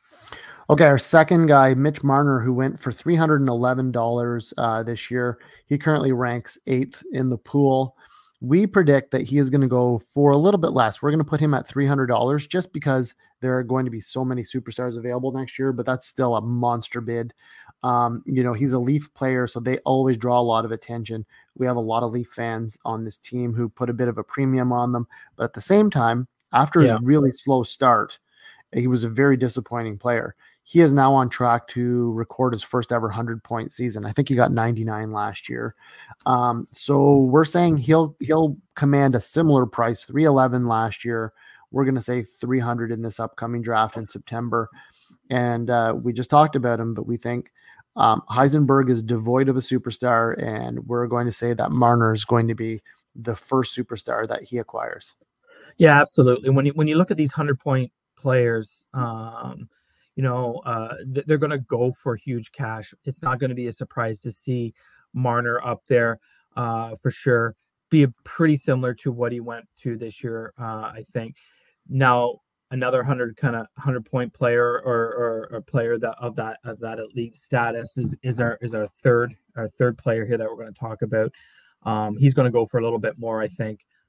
Okay, our second guy, Mitch Marner, who went for three hundred eleven dollars uh, this year. He currently ranks eighth in the pool. We predict that he is going to go for a little bit less. We're going to put him at three hundred dollars just because there are going to be so many superstars available next year, but that's still a monster bid. Um, you know, he's a Leaf player, so they always draw a lot of attention. We have a lot of Leaf fans on this team who put a bit of a premium on them, but at the same time, after his yeah. really slow start, he was a very disappointing player. He is now on track to record his first ever hundred-point season. I think he got ninety-nine last year. Um, so we're saying he'll he'll command a similar price, three eleven last year. We're going to say three hundred in this upcoming draft in September. And uh, we just talked about him, but we think um, Heisenberg is devoid of a superstar, and we're going to say that Marner is going to be the first superstar that he acquires. Yeah, absolutely. When you when you look at these hundred-point players, um, you know, uh, they're going to go for huge cash. It's not going to be a surprise to see Marner up there uh, for sure. Be pretty similar to what he went through this year, uh, I think. Now, another hundred kind of hundred point player or, or or player that of that of that elite status is is our is our third our third player here that we're going to talk about. Um, he's going to go for a little bit more, I think.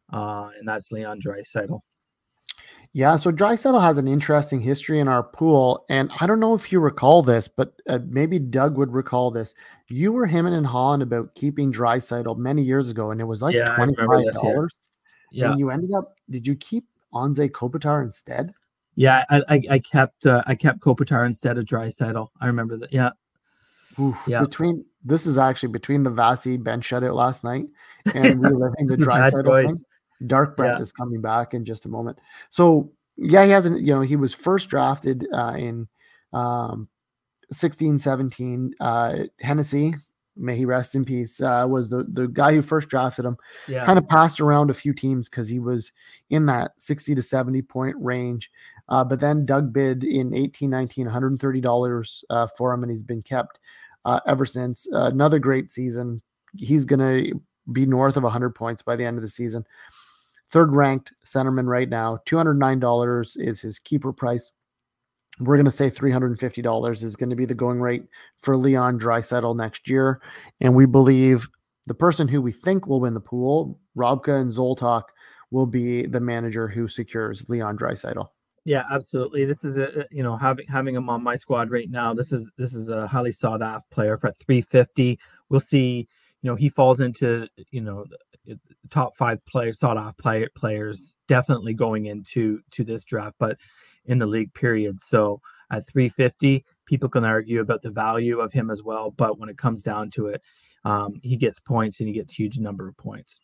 uh, and that's Leon Draisaitl. Yeah, so Draisaitl has an interesting history in our pool, and I don't know if you recall this, but uh, maybe Doug would recall this. You were him and hawing about keeping Draisaitl many years ago, and it was like Yeah, I remember twenty-five this, dollars. Yeah. And you ended up, did you keep Anze Kopitar instead? Yeah, I I, I kept uh, I kept Kopitar instead of Draisaitl. I remember that. Yeah. Oof, Yeah. Between this is actually between the Vasi bench shutout last night and reliving the It's a bad Draisaitl choice. thing. Dark Brent Yeah. is coming back in just a moment. So yeah, he hasn't, you know, he was first drafted uh, in um, sixteen seventeen. Uh, Hennessy, may he rest in peace, uh, was the, the guy who first drafted him. Yeah. Kind of passed around a few teams because he was in that sixty to seventy point range. Uh, but then Doug bid in eighteen nineteen, one hundred thirty dollars uh, for him, and he's been kept uh, ever since. Uh, another great season. He's going to be north of one hundred points by the end of the season. Third ranked centerman right now. two hundred nine dollars is his keeper price. We're going to say three hundred fifty dollars is going to be the going rate for Leon Draisaitl next year. And we believe the person who we think will win the pool, Robka and Zoltak, will be the manager who secures Leon Draisaitl. Yeah, absolutely. This is a, you know, having having him on my squad right now. This is this is a highly sought after player for three fifty. We'll see. You know, he falls into, you know, the top five players, sought after play, players, definitely going into to this draft, but in the league period. So at three fifty, people can argue about the value of him as well. But when it comes down to it, um, he gets points and he gets a huge number of points.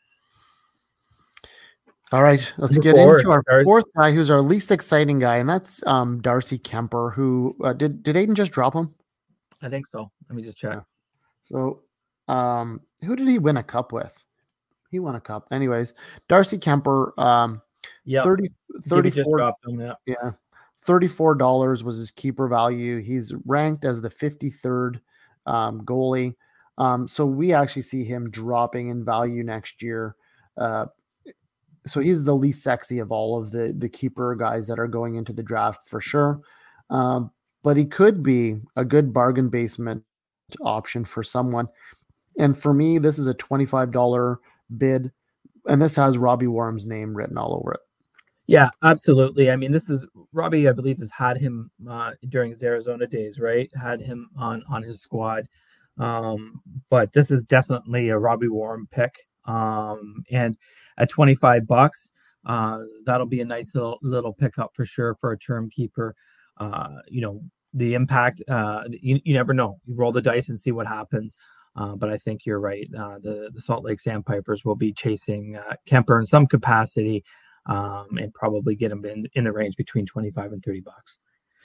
All right, let's Move get forward, into our Darcy. fourth guy, who's our least exciting guy, and that's um, Darcy Kemper. Who uh, did did Aiden just drop him? I think so. Let me just check. Yeah. So, um, who did he win a cup with? He won a cup. Anyways, Darcy Kemper, um, Yeah, thirty, thirty-four. thirty-four, Dropped him, yeah. yeah, thirty-four dollars was his keeper value. He's ranked as the fifty-third um, goalie. Um, so we actually see him dropping in value next year. Uh, so he's the least sexy of all of the, the keeper guys that are going into the draft for sure. Um, but he could be a good bargain basement option for someone. And for me, this is a twenty-five dollars bid, and this has Robbie Worm's name written all over it. Yeah, absolutely. I mean, this is Robbie, I believe, has had him uh, during his Arizona days, right? Had him on, on his squad. Um, but this is definitely a Robbie Worm pick. Um, and at twenty-five bucks, uh, that'll be a nice little, little pickup for sure for a term keeper. Uh, you know, the impact, uh, you, you never know. You roll the dice and see what happens. Uh, but I think you're right. Uh, the, the Salt Lake Sandpipers will be chasing uh, Kemper in some capacity um, and probably get him in, in the range between twenty-five and thirty bucks.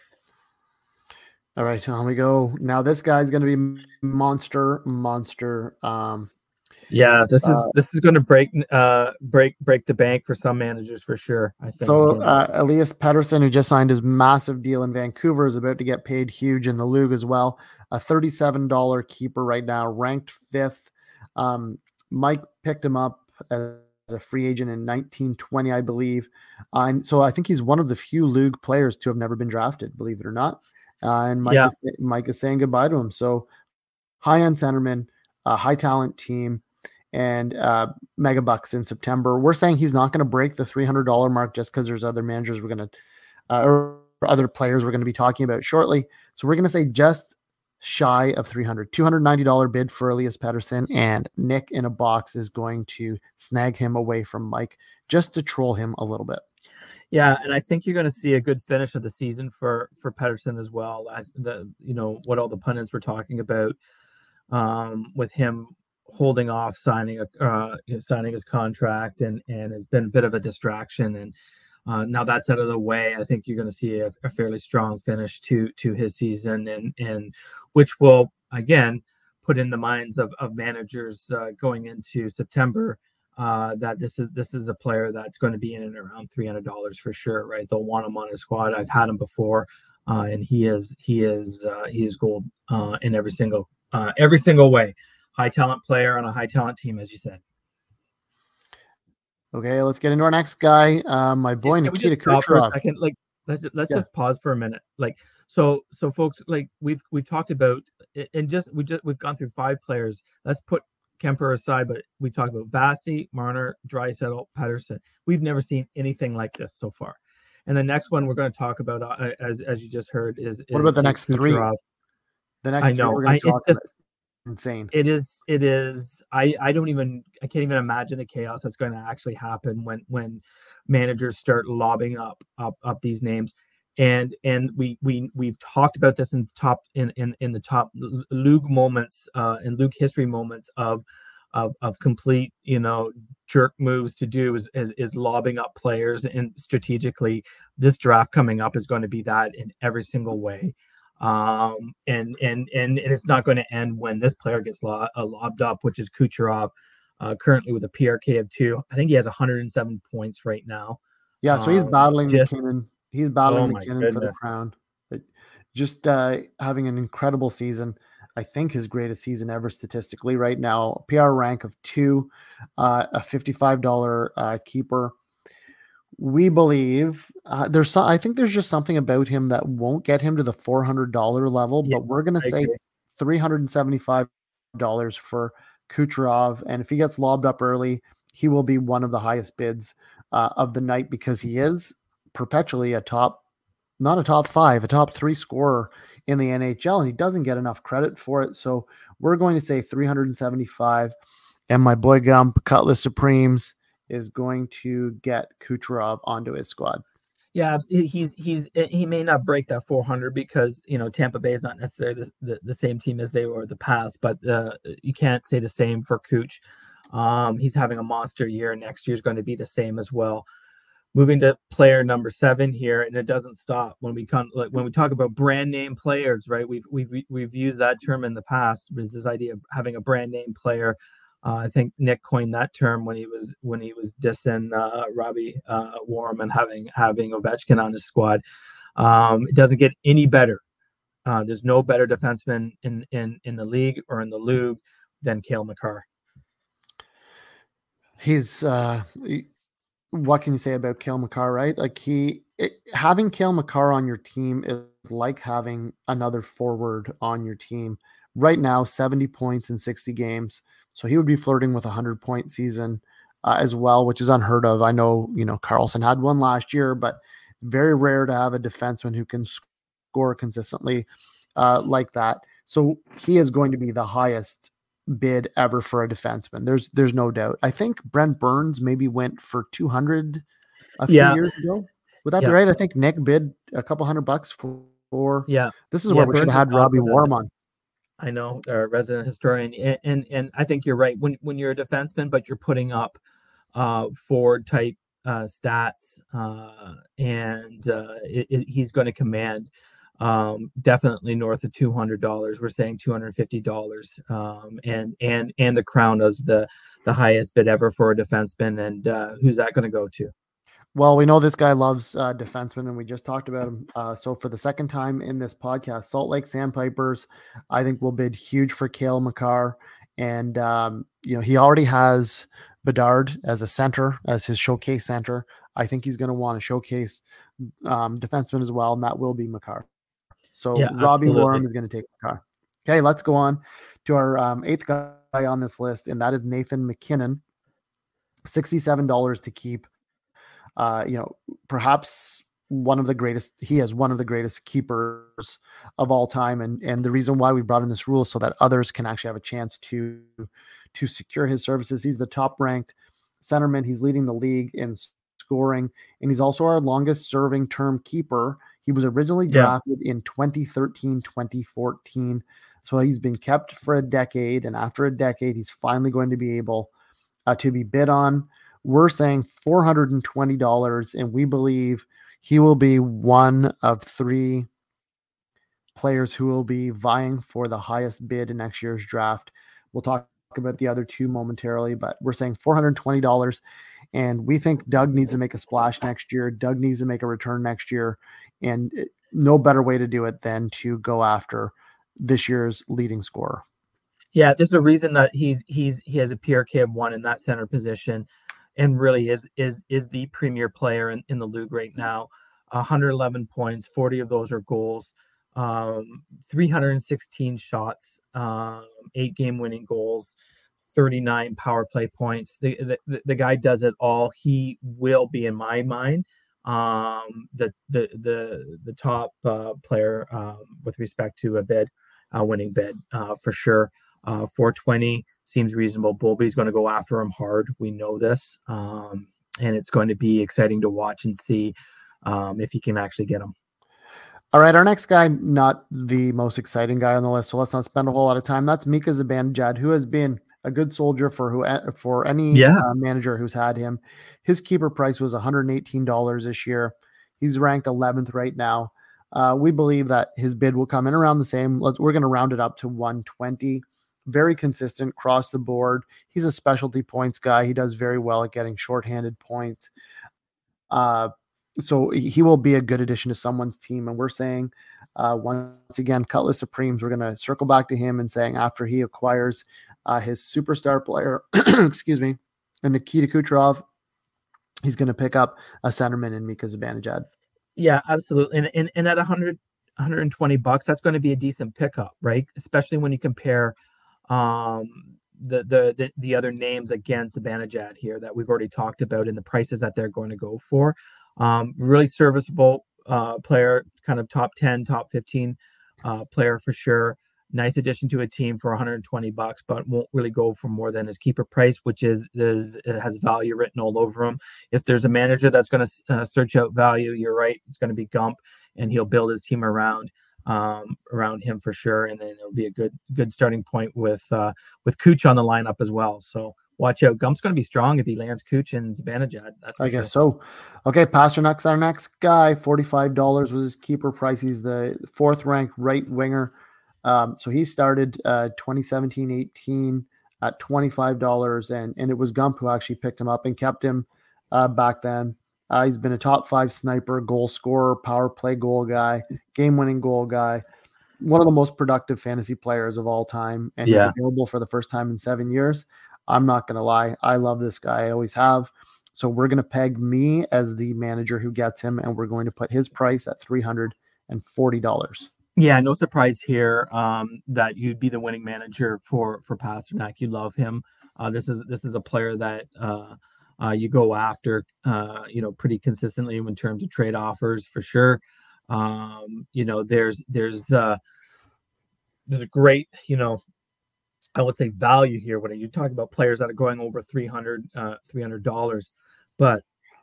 All right, on we go. Now this guy's going to be monster, monster. Um, yeah, this is uh, this is going to break uh, break break the bank for some managers for sure. I think. So uh, Elias Pettersson, who just signed his massive deal in Vancouver, is about to get paid huge in the league as well. A thirty-seven dollars keeper right now, ranked fifth. Um, Mike picked him up as a free agent in nineteen twenty, I believe. Uh, and so I think he's one of the few league players to have never been drafted, believe it or not. Uh, and Mike, yeah. is, Mike is saying goodbye to him. So high-end centerman, a high-talent team, and uh, mega bucks in September. We're saying he's not going to break the three hundred dollars mark just because there's other managers we're going to, uh, or other players we're going to be talking about shortly. So we're going to say just shy of three hundred, two hundred ninety dollars bid for Elias Pettersson, and Nick in a box is going to snag him away from Mike just to troll him a little bit. Yeah, and I think you're going to see a good finish of the season for for Pettersson as well. I, the you know what all the pundits were talking about um, with him holding off signing a uh, you know, signing his contract, and and has been a bit of a distraction. And uh, now that's out of the way, I think you're going to see a, a fairly strong finish to to his season, and and which will again put in the minds of of managers uh, going into September. Uh, that this is this is a player that's going to be in and around three hundred dollars for sure, right? They'll want him on his squad. I've had him before, uh, and he is he is uh, he is gold uh, in every single uh, every single way. High talent player on a high talent team, as you said. Okay, let's get into our next guy. Uh, my boy Can Nikita Kucherov. Kucherov. Like let's let's Yeah. just pause for a minute. Like so so folks, like we've we've talked about, and just we just we've gone through five players. Let's put Kemper aside, but we talk about Vasi, Marner, Draisaitl, Pettersson. We've never seen anything like this so far. And the next one we're going to talk about, uh, as as you just heard, is, is what about the next three? Kucherov. The next I know. three we're going to talk just, about. Insane. It is. It is. I, I don't even. I can't even imagine the chaos that's going to actually happen when when managers start lobbing up up up these names. And and we we we've talked about this in top in in in the top Lug moments uh, and Lug history moments of of of complete you know jerk moves to do is, is is lobbing up players, and strategically this draft coming up is going to be that in every single way. Um, and, and, and, and it's not going to end when this player gets lo- uh, lobbed up, which is Kucherov, uh, currently with a P R K of two. I think he has one hundred seven points right now. Yeah. So he's um, battling just, McKinnon. He's battling oh McKinnon for the crown. But just uh, having an incredible season. I think his greatest season ever statistically right now. P R rank of two, uh, a fifty-five dollars uh, keeper. We believe uh, there's some, I think there's just something about him that won't get him to the four hundred dollars level, yeah, but we're going to say agree. three hundred seventy-five dollars for Kucherov. And if he gets lobbed up early, he will be one of the highest bids uh, of the night, because he is perpetually a top, not a top five, a top three scorer in the N H L, and he doesn't get enough credit for it. So we're going to say three hundred seventy-five, and my boy Gump, Cutlass Supremes, is going to get Kucherov onto his squad. Yeah, he's he's he may not break that four hundred because you know Tampa Bay is not necessarily the, the, the same team as they were in the past, but uh, you can't say the same for Kuch. Um, he's having a monster year. Next year is going to be the same as well. Moving to player number seven here, and it doesn't stop when we come like when we talk about brand name players, right? We've we've we've used that term in the past, but this idea of having a brand name player. Uh, I think Nick coined that term when he was when he was dissing uh, Robbie uh, Warm and having having Ovechkin on his squad. Um, it doesn't get any better. Uh, there's no better defenseman in, in in the league or in the Lug than Cale Makar. He's uh, what can you say about Cale Makar, right? Like he it, having Cale Makar on your team is like having another forward on your team. Right now, seventy points in sixty games. So he would be flirting with a hundred point season uh, as well, which is unheard of. I know, you know, Carlson had one last year, but very rare to have a defenseman who can score consistently uh, like that. So he is going to be the highest bid ever for a defenseman. There's, there's no doubt. I think Brent Burns maybe went for two hundred a few yeah. years ago. Would that yeah. be right? I think Nick bid a couple hundred bucks for, for yeah. This is yeah, where we Burns should have had Robbie Warm on. I know, a resident historian, and, and and I think you're right. When when you're a defenseman, but you're putting up uh, forward type uh, stats, uh, and uh, it, it, he's going to command um, definitely north of two hundred dollars. We're saying two hundred fifty dollars, um, and and and the crown is the the highest bid ever for a defenseman. And uh, who's that going to go to? Well, we know this guy loves uh, defensemen, and we just talked about him. Uh, so for the second time in this podcast, Salt Lake Sandpipers, I think will bid huge for Cale Makar. And, um, you know, he already has Bedard as a center, as his showcase center. I think he's going to want to showcase um, defenseman as well, and that will be Makar. So yeah, Robbie Warm is going to take Makar. Okay, let's go on to our um, eighth guy on this list, and that is Nathan MacKinnon. sixty-seven dollars to keep. Uh, you know, perhaps one of the greatest, he has one of the greatest keepers of all time. And, and the reason why we brought in this rule so that others can actually have a chance to, to secure his services. He's the top ranked centerman. He's leading the league in scoring, and he's also our longest serving term keeper. He was originally drafted yeah. in twenty thirteen, twenty fourteen. So he's been kept for a decade. And after a decade, he's finally going to be able uh, to be bid on. We're saying four hundred twenty dollars, and we believe he will be one of three players who will be vying for the highest bid in next year's draft. We'll talk about the other two momentarily, but we're saying four hundred twenty dollars, and we think Doug needs to make a splash next year. Doug needs to make a return next year, and no better way to do it than to go after this year's leading scorer. Yeah, there's a reason that he's he's he has a P R K of one in that center position, and really is is is the premier player in, in the league right now. one hundred eleven points, forty of those are goals, um, three hundred sixteen shots, um, eight game winning goals, thirty-nine power play points. The, the the guy does it all. He will be, in my mind, um, the the the the top uh, player um, with respect to a bid, uh, winning bid uh, for sure. Uh, four twenty seems reasonable. Bowlby's going to go after him hard. We know this, um, and it's going to be exciting to watch and see um, if he can actually get him. All right, our next guy, not the most exciting guy on the list, so let's not spend a whole lot of time. That's Mika Zibanejad, who has been a good soldier for who for any yeah. uh, manager who's had him. His keeper price was one hundred eighteen dollars this year. He's ranked eleventh right now. Uh, we believe that his bid will come in around the same. Let's we're going to round it up to one twenty. Very consistent across the board. He's a specialty points guy. He does very well at getting shorthanded points. Uh, So he will be a good addition to someone's team. And we're saying, uh, once again, Cutlass Supremes, we're going to circle back to him and saying after he acquires uh, his superstar player, excuse me, and Nikita Kucherov, he's going to pick up a centerman in Mika Zibanejad. Yeah, absolutely. And, and, and at one hundred, one hundred twenty bucks, that's going to be a decent pickup, right? Especially when you compare um, the, the, the, the other names against Zibanejad here that we've already talked about and the prices that they're going to go for. Um, really serviceable uh, player, kind of top ten, top fifteen uh, player for sure. Nice addition to a team for one hundred twenty bucks, but won't really go for more than his keeper price, which is, is it has value written all over him. If there's a manager that's going to uh, search out value, you're right, it's going to be Gump, and he'll build his team around um, around him for sure, and then it'll be a good good starting point with uh, with Cooch on the lineup as well. So. Watch out. Gump's going to be strong if he lands Cooch and Zibanejad. That's I guess sure. so. Okay, Pasternak's our next guy. forty-five dollars was his keeper price. He's the fourth ranked right winger. Um, so he started uh, twenty seventeen eighteen at twenty-five dollars, and, and it was Gump who actually picked him up and kept him uh, back then. Uh, he's been a top five sniper, goal scorer, power play goal guy, game-winning goal guy. One of the most productive fantasy players of all time, and yeah. he's available for the first time in seven years. I'm not going to lie. I love this guy. I always have. So we're going to peg me as the manager who gets him, and we're going to put his price at three hundred forty dollars. Yeah, no surprise here um, that you'd be the winning manager for for Pastrnak. You love him. Uh, this is this is a player that uh, uh, you go after, uh, you know, pretty consistently in terms of trade offers for sure. Um, you know, there's there's uh, there's a great, you know, I would say value here when you talk about players that are going over three hundred dollars, but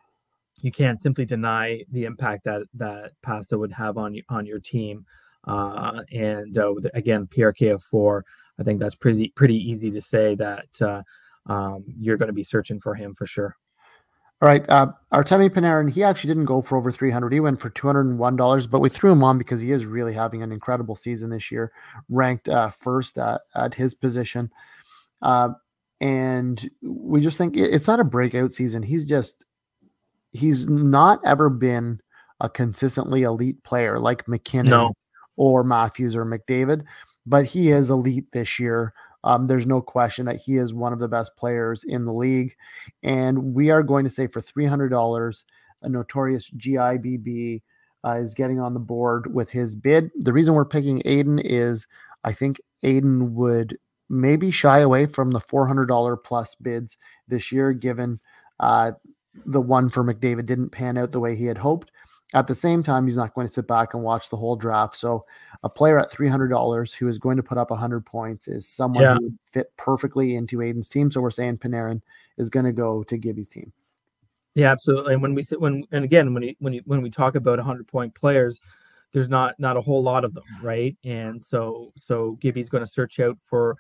you can't simply deny the impact that that Pasta would have on you, on your team. Uh, and uh, again, P R K of four, I think that's pretty pretty easy to say that uh, um, you're going to be searching for him for sure. All right, uh, Artemi Panarin, he actually didn't go for over three hundred. He went for two hundred one dollars, but we threw him on because he is really having an incredible season this year, ranked uh, first at, at his position. Uh, and we just think it's not a breakout season. He's just, he's not ever been a consistently elite player like McKinnon no. or Matthews or McDavid, but he is elite this year. Um, there's no question that he is one of the best players in the league. And we are going to say for three hundred dollars, a notorious G I B B uh, is getting on the board with his bid. The reason we're picking Aiden is I think Aiden would maybe shy away from the four hundred dollars plus bids this year, given uh, the one for McDavid didn't pan out the way he had hoped. At the same time, he's not going to sit back and watch the whole draft. So a player at three hundred dollars who is going to put up one hundred points is someone yeah. who would fit perfectly into Aiden's team. So we're saying Panarin is going to go to Gibby's team. Yeah, absolutely. And when we sit, when and again, when we, when you, when we talk about one hundred point players, there's not not a whole lot of them, right? And so so Gibby's going to search out for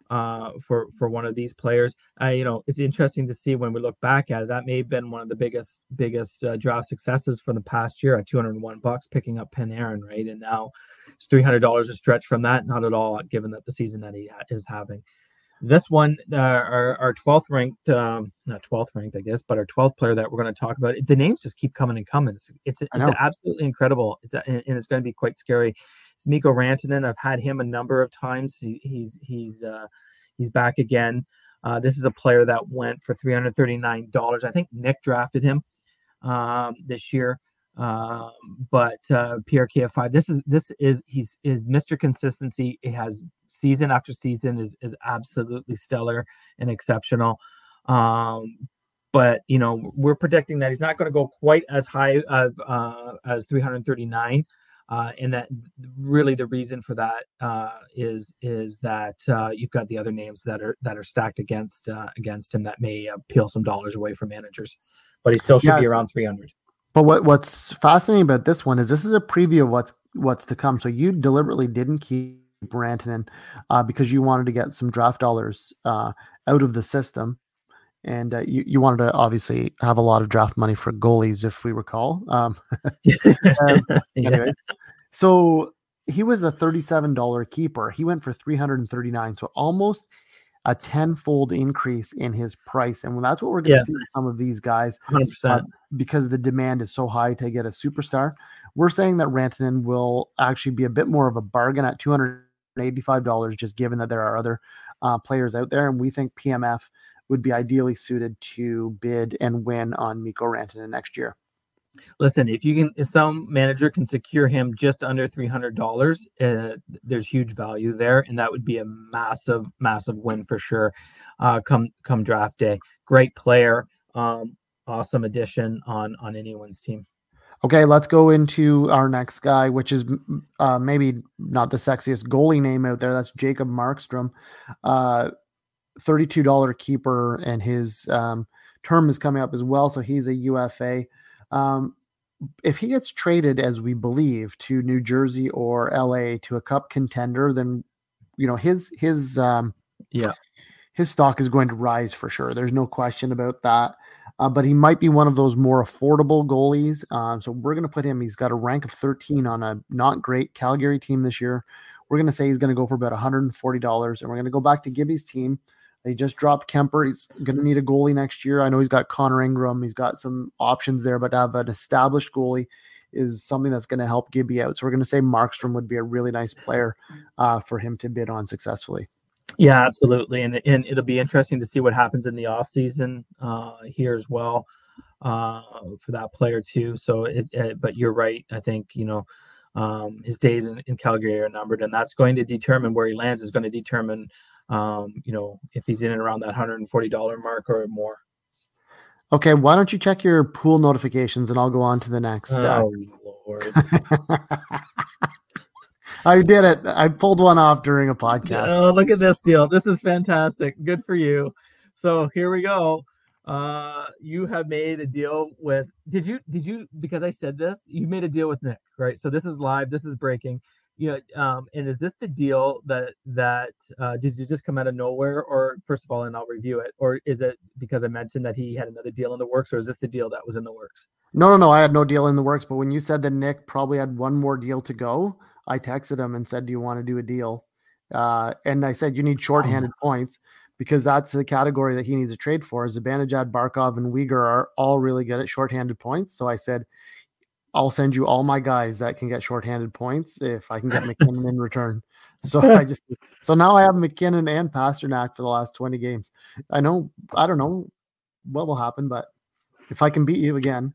uh for for one of these players. Uh, you know, it's interesting to see when we look back at it, that may have been one of the biggest biggest uh, draft successes from the past year at two hundred one bucks picking up Panarin, right? And now it's three hundred dollars a stretch from that, not at all, given that the season that he ha- is having. This one, uh, our our twelfth ranked, um, not twelfth ranked, I guess, but our twelfth player that we're going to talk about. The names just keep coming and coming. It's it's, it's absolutely incredible. It's a, and it's going to be quite scary. It's Mikko Rantanen. I've had him a number of times. He, he's he's uh, he's back again. Uh, this is a player that went for three hundred thirty-nine dollars. I think Nick drafted him um, this year. Um, but uh, P R K of five. This is this is he's is Mister Consistency. He has season after season is is absolutely stellar and exceptional. Um, but you know, we're predicting that he's not going to go quite as high as uh, as three hundred thirty-nine. Uh, and that really the reason for that uh, is is that uh, you've got the other names that are that are stacked against uh, against him that may uh, peel some dollars away from managers, but he still should Yeah, be around three hundred. But what what's fascinating about this one is this is a preview of what's what's to come. So you deliberately didn't keep Rantanen uh, because you wanted to get some draft dollars uh, out of the system. And uh, you, you wanted to obviously have a lot of draft money for goalies, if we recall. Um, um, anyway, so he was a thirty-seven dollars keeper. He went for three hundred thirty-nine dollars, so almost a tenfold increase in his price. And that's what we're going to Yeah. see with some of these guys one hundred percent. uh, because the demand is so high to get a superstar. We're saying that Rantanen will actually be a bit more of a bargain at two hundred eighty-five dollars, just given that there are other uh, players out there. And we think P M F would be ideally suited to bid and win on Mikko Rantanen next year. Listen, if you can, if some manager can secure him just under three hundred dollars, uh, there's huge value there, and that would be a massive, massive win for sure. Uh, come come draft day, great player, um, awesome addition on on anyone's team. Okay, let's go into our next guy, which is uh, maybe not the sexiest goalie name out there. That's Jacob Markstrom. Uh, thirty-two dollars keeper, and his um, term is coming up as well, so he's a U F A. Um, if he gets traded, as we believe, to New Jersey or L A to a cup contender, then you know his his um, Yeah, his stock is going to rise for sure. There's no question about that. Uh, but he might be one of those more affordable goalies. Um, so we're going to put him. He's got a rank of thirteen on a not great Calgary team this year. We're going to say he's going to go for about one hundred forty dollars, and we're going to go back to Gibby's team. They just dropped Kemper. He's going to need a goalie next year. I know he's got Connor Ingram. He's got some options there, but to have an established goalie is something that's going to help Gibby out. So we're going to say Markstrom would be a really nice player uh, for him to bid on successfully. yeah, absolutely, and and it'll be interesting to see what happens in the off season uh, here as well uh, for that player too. So, it, it, but you're right. I think you know um, his days in, in Calgary are numbered, and that's going to determine where he lands. Is going to determine. Um, you know, if he's in and around that one hundred forty dollars mark or more. Okay, why don't you check your pool notifications and I'll go on to the next. Oh, uh, Lord. I did it. I pulled one off during a podcast. Oh, look at this deal. This is fantastic. Good for you. So here we go. Uh, you have made a deal with, did you, did you, because I said this, you made a deal with Nick, right? So this is live. This is breaking. Yeah, um, and is this the deal that that uh, did you just come out of nowhere, or first of all, and I'll review it, or is it because I mentioned that he had another deal in the works, or is this the deal that was in the works? No, no, no. I had no deal in the works, but when you said that Nick probably had one more deal to go, I texted him and said, "Do you want to do a deal?" Uh, and I said, "You need shorthanded oh. points because that's the category that he needs to trade for." Zibanejad, Barkov, and Uyghur are all really good at shorthanded points. So I said, I'll send you all my guys that can get shorthanded points if I can get McKinnon in return. So I just so now I have McKinnon and Pasternak for the last twenty games. I know I don't know what will happen, but if I can beat you again.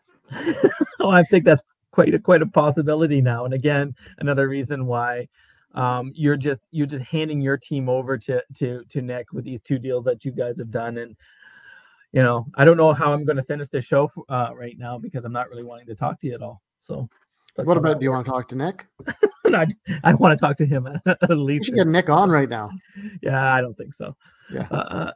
Oh, I think that's quite a quite a possibility now. And again, another reason why um, you're just you're just handing your team over to to to Nick with these two deals that you guys have done. And you know, I don't know how I'm going to finish this show uh, right now because I'm not really wanting to talk to you at all. So, what about, do you want to talk to Nick? I, I want to talk to him at least. You should get Nick on right now. Yeah, I don't think so. Yeah. Uh,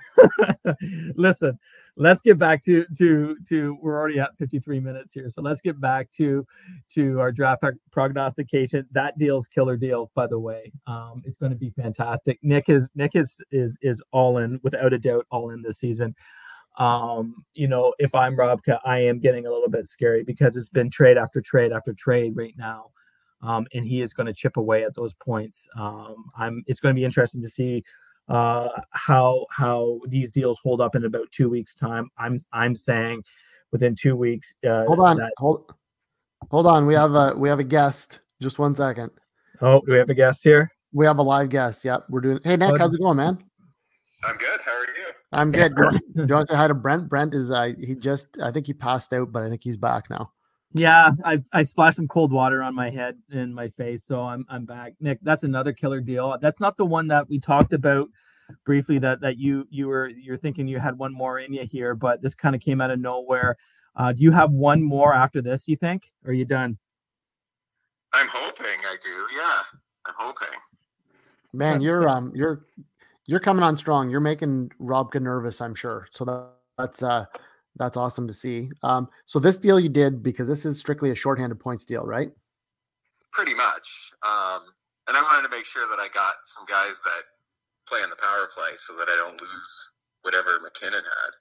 listen, let's get back to, to, to, we're already at fifty-three minutes here. So let's get back to, to our draft prognostication. That deal's killer deal, by the way. Um, it's going to be fantastic. Nick is, Nick is, is, is all in, without a doubt, all in this season. Um, you know, if I'm Robka, I am getting a little bit scary because it's been trade after trade after trade right now. Um, and he is going to chip away at those points. Um, I'm, it's going to be interesting to see uh, how, how these deals hold up in about two weeks time. I'm, I'm saying within two weeks. Uh, hold on, that, hold, hold on. We have a, we have a guest. Just one second. Oh, do we have a guest here? We have a live guest. Yep. We're doing, hey, Nick, oh, how's it going, man? I'm good. How are you? I'm good. Do you, do you want to say hi to Brent? Brent is, uh, he just, I think he passed out, but I think he's back now. Yeah, I've I splashed some cold water on my head and my face, so I'm I'm back. Nick, that's another killer deal. That's not the one that we talked about briefly that that you you were you're thinking you had one more in you here, but this kind of came out of nowhere. Uh, do you have one more after this, you think? Or are you done? I'm hoping I do. Yeah, I'm hoping. Man, you're um you're you're coming on strong. You're making Robka nervous, I'm sure. So that, that's uh that's awesome to see. Um, so this deal you did because this is strictly a shorthanded points deal, right? Pretty much. Um, and I wanted to make sure that I got some guys that play on the power play so that I don't lose whatever McKinnon had.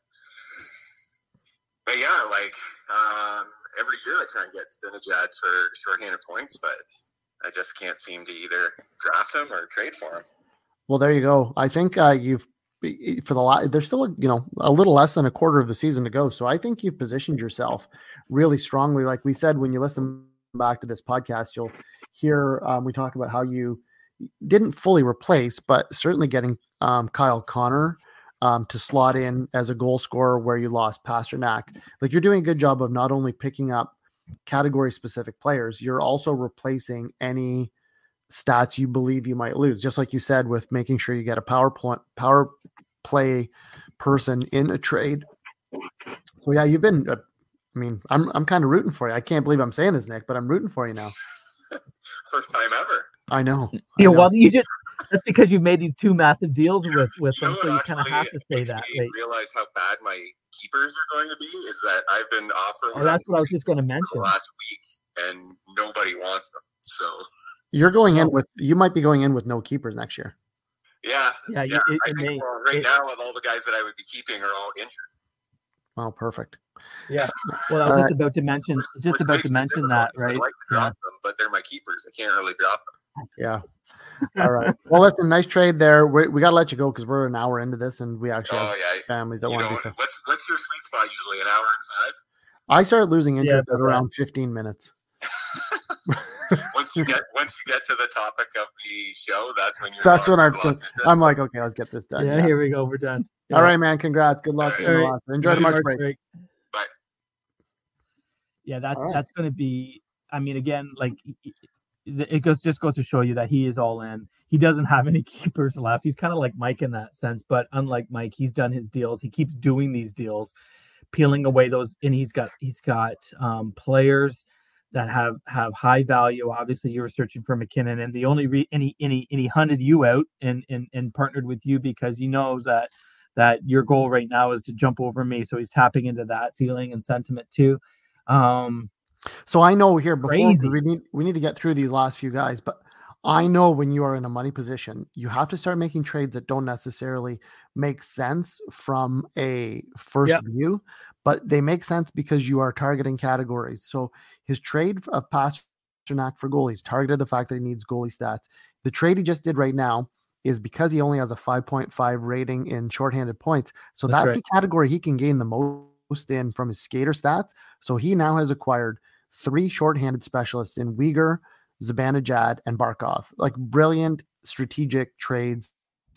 But yeah, like um, every year I try and get Zibanejad for shorthanded points, but I just can't seem to either draft him or trade for him. Well, there you go. I think uh, you've for the lot. There's still a, you know a little less than a quarter of the season to go, so I think you've positioned yourself really strongly. Like we said, when you listen back to this podcast, you'll hear um, we talk about how you didn't fully replace, but certainly getting um, Kyle Connor um, to slot in as a goal scorer where you lost Pasternak. Like you're doing a good job of not only picking up category specific players, you're also replacing any stats you believe you might lose. Just like you said, with making sure you get a power point, power play person in a trade. So yeah, you've been, uh, I mean, I'm, I'm kind of rooting for you. I can't believe I'm saying this, Nick, but I'm rooting for you now. First time ever. I know. Yeah, I know. well, you just that's because you made these two massive deals with with You know them, so what you kind of actually have to say makes that. me Right? realize how bad my keepers are going to be is that I've been offering Oh, them that's what I was just going to for mention. the last week and nobody wants them. So You're going in Well- with, you might be going in with no keepers next year. yeah, Yeah, you- yeah. it- I it think may- well, right it- now with all the guys that I would be keeping are all injured. Oh, perfect. Yeah. Well, I was All just right. about to mention, Which- just which about makes to it mention difficult that, because right? I'd like to Yeah. drop them, but they're my keepers. I can't really drop them. Yeah. All right. Well, listen, nice trade there. We, we got to let you go because we're an hour into this and we actually Oh have yeah. families that You want to know, do stuff. what's what's your sweet spot usually? An hour and five? I started losing Yeah, interest about at around fifteen minutes. Once you get once you get to the topic of the show, that's when you're That's lost- when I'm, lost interest. I'm like, okay, let's get this done. Yeah, Yeah. here we go. We're done. All right, man. Congrats. Good luck. All in the right. last- Enjoy the March break. Bye. Yeah, that's All right. that's going to be. I mean, again, like it goes just goes to show you that he is all in. He doesn't have any keepers left. He's kind of like Mike in that sense, but unlike Mike, he's done his deals. He keeps doing these deals, peeling away those, and he's got he's got um, players that have have high value. Obviously, you were searching for McKinnon, and the only re- and he and he, and he hunted you out and and and partnered with you because he knows that that your goal right now is to jump over me. So he's tapping into that feeling and sentiment too. Um, So I know here before Crazy. we need we need to get through these last few guys, but I know when you are in a money position, you have to start making trades that don't necessarily make sense from a first Yep. view, but they make sense because you are targeting categories. So his trade of Pasternak for goalies targeted the fact that he needs goalie stats. The trade he just did right now is because he only has a five point five rating in shorthanded points. So That's that's, right. the category he can gain the most in from his skater stats. So he now has acquired three shorthanded specialists in Uyghur, Zibanejad, and Barkov. Like brilliant strategic trades.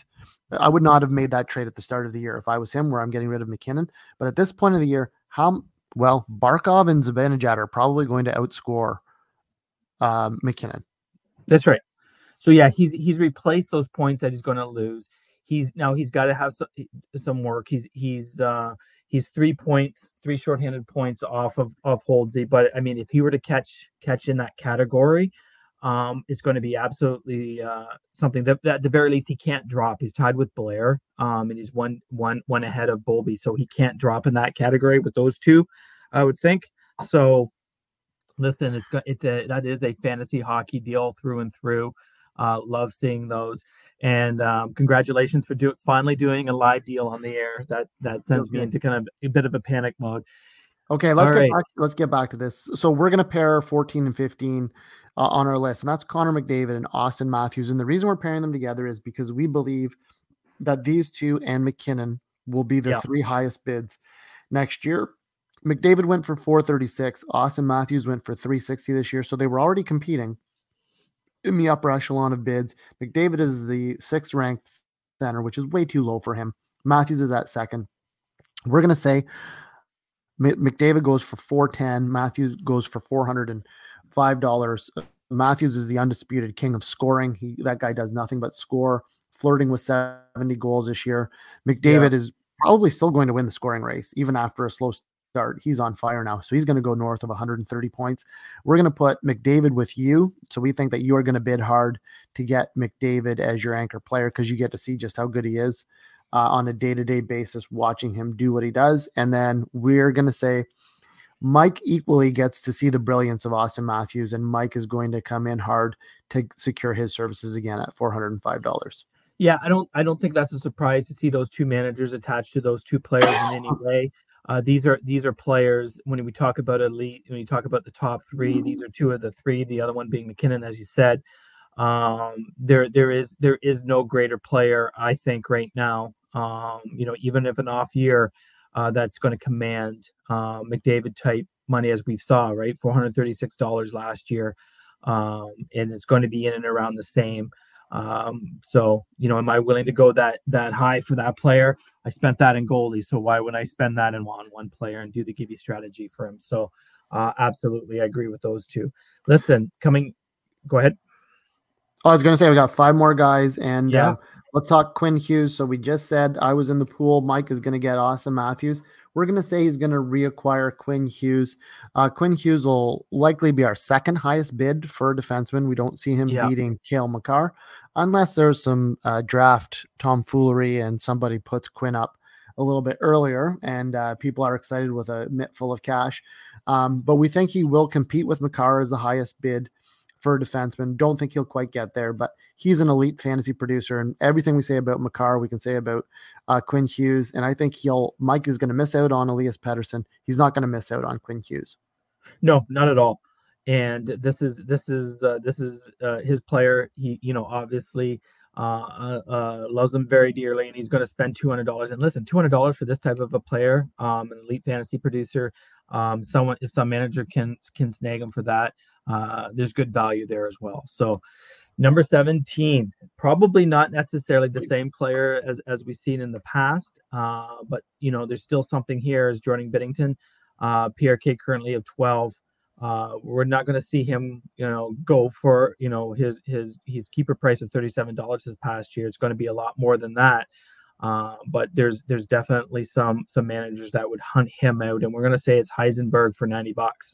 I would not have made that trade at the start of the year if I was him, where I'm getting rid of McKinnon. But at this point of the year, how well Barkov and Zibanejad are probably going to outscore um, McKinnon. That's right. So yeah, he's he's replaced those points that he's going to lose. He's now he's got to have some, some work. He's he's uh, he's three points, three shorthanded points off of of Holdsy. But I mean, if he were to catch catch in that category, um, it's going to be absolutely uh, something that, that at the very least he can't drop. He's tied with Blair, um, and he's one one one ahead of Bolby, so he can't drop in that category with those two, I would think. So listen, it's go- it's a that is a fantasy hockey deal through and through. Uh, love seeing those, and um, congratulations for do- finally doing a live deal on the air. That that sends Feels me good. into kind of a bit of a panic mode. Okay, let's All get right. back. Let's get back to this. So we're going to pair fourteen and fifteen uh, on our list, and that's Connor McDavid and Austin Matthews. And the reason we're pairing them together is because we believe that these two and McKinnon will be the Yeah. three highest bids next year. McDavid went for four thirty-six. Austin Matthews went for three sixty this year, so they were already competing in the upper echelon of bids. McDavid is the sixth ranked center, which is way too low for him. Matthews is at second. We're going to say McDavid goes for four ten. Matthews goes for four hundred five dollars. Matthews is the undisputed king of scoring. He that guy does nothing but score, flirting with seventy goals this year. McDavid yeah. is probably still going to win the scoring race, even after a slow start. He's on fire now, so he's going to go north of one hundred thirty points. We're going to put McDavid with you, so we think that you are going to bid hard to get McDavid as your anchor player because you get to see just how good he is uh, on a day-to-day basis, watching him do what he does. And then we're going to say Mike equally gets to see the brilliance of Austin Matthews, and Mike is going to come in hard to secure his services again at four hundred five dollars. Yeah, I don't I don't think that's a surprise to see those two managers attached to those two players in any way. Uh, these are these are players, when we talk about elite, when you talk about the top three, these are two of the three, the other one being McKinnon, as you said. Um, there there is there is no greater player, I think, right now. Um, you know, even if an off year, uh, that's going to command uh, McDavid type money, as we saw, right? four hundred thirty-six dollars last year. Um, and it's going to be in and around the same. Um, so, you know, am I willing to go that that high for that player? I spent that in goalies, so why would I spend that in on one player and do the Gibby strategy for him? So, uh, absolutely, I agree with those two. Listen, coming, go ahead. Oh, I was going to say we got five more guys, and yeah. uh, let's talk Quinn Hughes. So we just said I was in the pool. Mike is going to get Austin Matthews. We're going to say he's going to reacquire Quinn Hughes. Uh, Quinn Hughes will likely be our second highest bid for a defenseman. We don't see him yeah. beating Cale Makar unless there's some uh, draft tomfoolery and somebody puts Quinn up a little bit earlier and uh, people are excited with a mitt full of cash. Um, but we think he will compete with Makar as the highest bid for a defenseman. Don't think he'll quite get there, but he's an elite fantasy producer, and everything we say about Makar, we can say about uh, Quinn Hughes. And I think he'll, Mike is going to miss out on Elias Pettersson. He's not going to miss out on Quinn Hughes. No, not at all. And this is, this is, uh, this is uh, his player. He, you know, obviously uh, uh, loves him very dearly, and he's going to spend two hundred dollars. And listen, two hundred dollars for this type of a player, um, an elite fantasy producer, um, someone, if some manager can, can snag him for that, uh, there's good value there as well. So number seventeen, probably not necessarily the same player as, as we've seen in the past, uh, but, you know, there's still something here as Jordan Binnington, uh, P R K currently of twelve. Uh, we're not going to see him, you know, go for, you know, his, his, his keeper price of thirty-seven dollars this past year. It's going to be a lot more than that. Uh, but there's, there's definitely some, some managers that would hunt him out, and we're going to say it's Heisenberg for ninety bucks.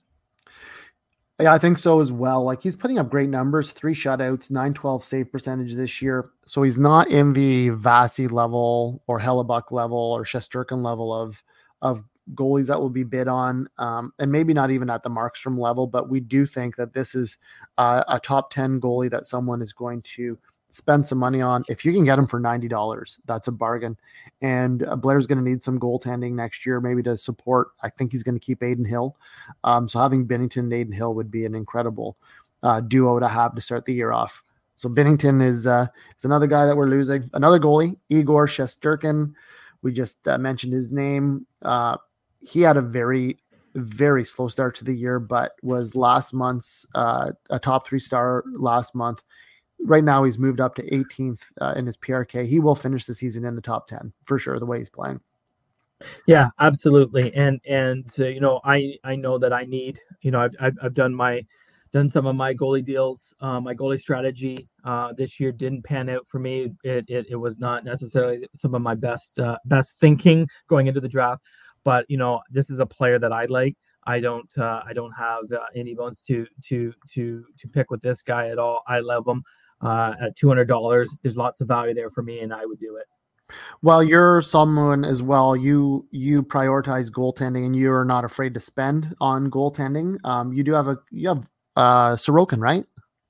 Yeah, I think so as well. Like, he's putting up great numbers, three shutouts, nine twelve save percentage this year. So he's not in the Vasi level or Hellebuck level or Shesterkin level of, of goalies that will be bid on. Um, and maybe not even at the Markstrom level, but we do think that this is uh, a top ten goalie that someone is going to spend some money on. If you can get him for ninety dollars, that's a bargain. And uh, Blair's going to need some goaltending next year, maybe to support. I think he's going to keep Aiden Hill. Um, so having Binnington and Aiden Hill would be an incredible uh, duo to have to start the year off. So Binnington is, uh, is another guy that we're losing. Another goalie, Igor Shesterkin. We just uh, mentioned his name. Uh, he had a very, very slow start to the year, but was last month's uh, a top three star last month. Right now, he's moved up to eighteenth uh, in his P R K. He will finish the season in the top ten for sure, the way he's playing. Yeah, absolutely. And, and uh, you know, I, I know that I need, you know, I've, I've, I've done my, done some of my goalie deals. Uh, my goalie strategy uh, this year didn't pan out for me. It, it, it was not necessarily some of my best, uh, best thinking going into the draft. But, you know, this is a player that I like. I don't, uh, I don't have uh, any bones to, to, to, to pick with this guy at all. I love him. Uh, at two hundred dollars, there's lots of value there for me, and I would do it. Well, you're someone as well. You you prioritize goaltending, and you're not afraid to spend on goaltending. Um, you do have a you have uh, Sorokin, right?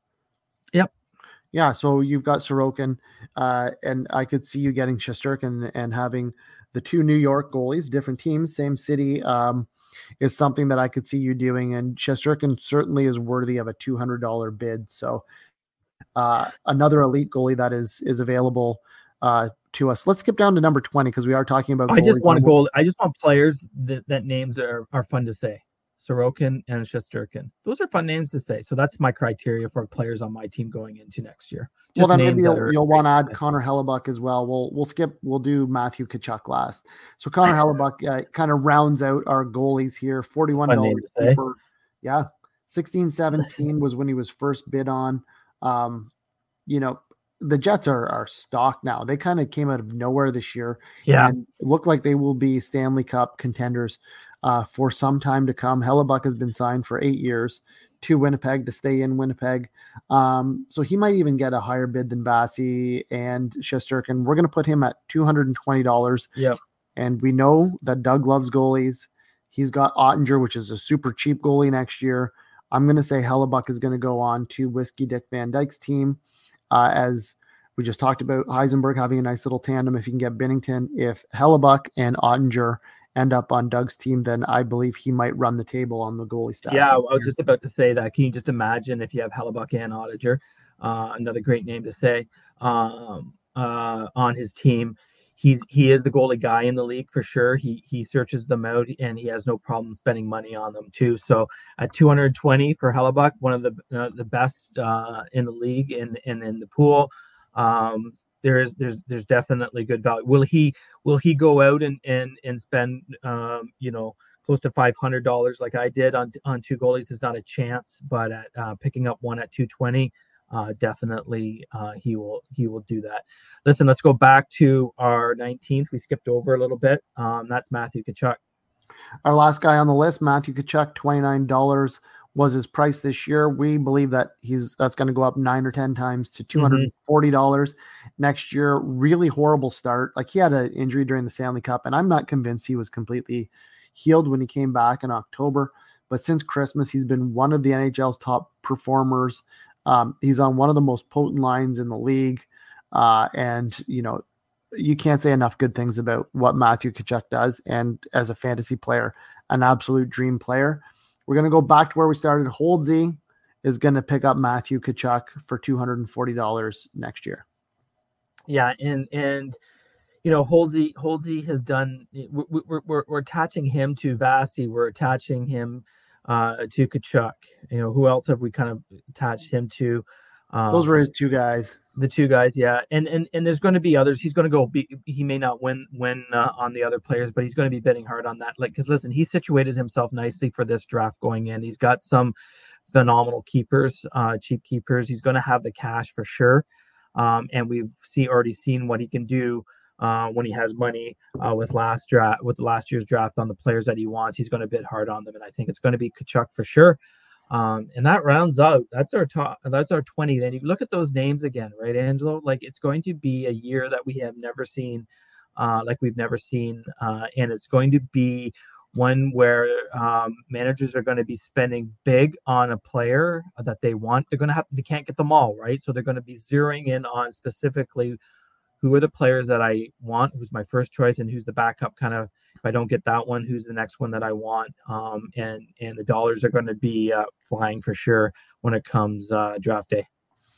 Yep. Yeah. So you've got Sorokin, uh, and I could see you getting Shesterkin and having the two New York goalies, different teams, same city. Um, is something that I could see you doing, and Shesterkin certainly is worthy of a two hundred dollars bid. So. Uh, another elite goalie that is is available uh, to us. Let's skip down to number twenty because we are talking about. I just want a goal. I just want players that, that names are, are fun to say. Sorokin, and Shesterkin. Those are fun names to say. So that's my criteria for players on my team going into next year. Just well, then maybe you'll, you'll want to add Connor Hellebuck as well. We'll we'll skip. We'll do Matthew Tkachuk last. So Connor Hellebuck uh, kind of rounds out our goalies here. forty-one dollars. Yeah, sixteen seventeen was when he was first bid on. Um, you know, the Jets are are stocked now. They kind of came out of nowhere this year. Yeah, and look like they will be Stanley Cup contenders uh, for some time to come. Hellebuck has been signed for eight years to Winnipeg to stay in Winnipeg. Um, so he might even get a higher bid than Bassey and Shesterkin. We're going to put him at two hundred twenty dollars. Yep. And we know that Doug loves goalies. He's got Ottinger, which is a super cheap goalie next year. I'm going to say Hellebuck is going to go on to Whiskey Dick Van Dyke's team. Uh, as we just talked about, Heisenberg having a nice little tandem if you can get Binnington. If Hellebuck and Ottinger end up on Doug's team, then I believe he might run the table on the goalie stats. Yeah, I was just about to say that. Can you just imagine if you have Hellebuck and Ottinger, uh, another great name to say, um, uh, on his team? He's he is the goalie guy in the league for sure. He he searches them out and he has no problem spending money on them too. So at two hundred twenty for Hellebuck, one of the uh, the best uh, in the league and in, in, in the pool. Um, There's there's there's definitely good value. Will he will he go out and and and spend um, you know close to five hundred dollars like I did on on two goalies? There's not a chance. But at uh, picking up one at two twenty, uh, definitely uh, he will he will do that. Listen, let's go back to our nineteenth. We skipped over a little bit. Um, that's Matthew Tkachuk. Our last guy on the list, Matthew Tkachuk, twenty-nine dollars. Was his price this year. We believe that he's that's going to go up nine or ten times to two hundred forty dollars mm-hmm. next year. Really horrible start. Like he had an injury during the Stanley Cup, and I'm not convinced he was completely healed when he came back in October. But since Christmas, he's been one of the N H L's top performers. Um, he's on one of the most potent lines in the league. Uh, and, you know, you can't say enough good things about what Matthew Tkachuk does. And as a fantasy player, an absolute dream player. We're going to go back to where we started. Holdsy is going to pick up Matthew Tkachuk for two hundred forty dollars next year. Yeah, and and you know Holdsy Holdsy has done. We're we're we're attaching him to Vasi. We're attaching him uh, to Tkachuk. You know, who else have we kind of attached him to? Um, Those were his two guys. The two guys, yeah, and and and there's going to be others. He's going to go. Be, he may not win win uh, on the other players, but he's going to be bidding hard on that. Like, because listen, he situated himself nicely for this draft going in. He's got some phenomenal keepers, uh, cheap keepers. He's going to have the cash for sure, um, and we've see already seen what he can do uh, when he has money uh, with last draft with last year's draft on the players that he wants. He's going to bid hard on them, and I think it's going to be Tkachuk for sure. Um, and that rounds out, that's our top, that's our twenty. Then you look at those names again, right, Angelo? Like it's going to be a year that we have never seen, uh, like we've never seen. Uh, and it's going to be one where um, managers are going to be spending big on a player that they want. They're going to have, they can't get them all, right? So they're going to be zeroing in on specifically who are the players that I want, who's my first choice, and who's the backup kind of, if I don't get that one, who's the next one that I want. Um, and, and the dollars are going to be uh, flying for sure when it comes uh, draft day.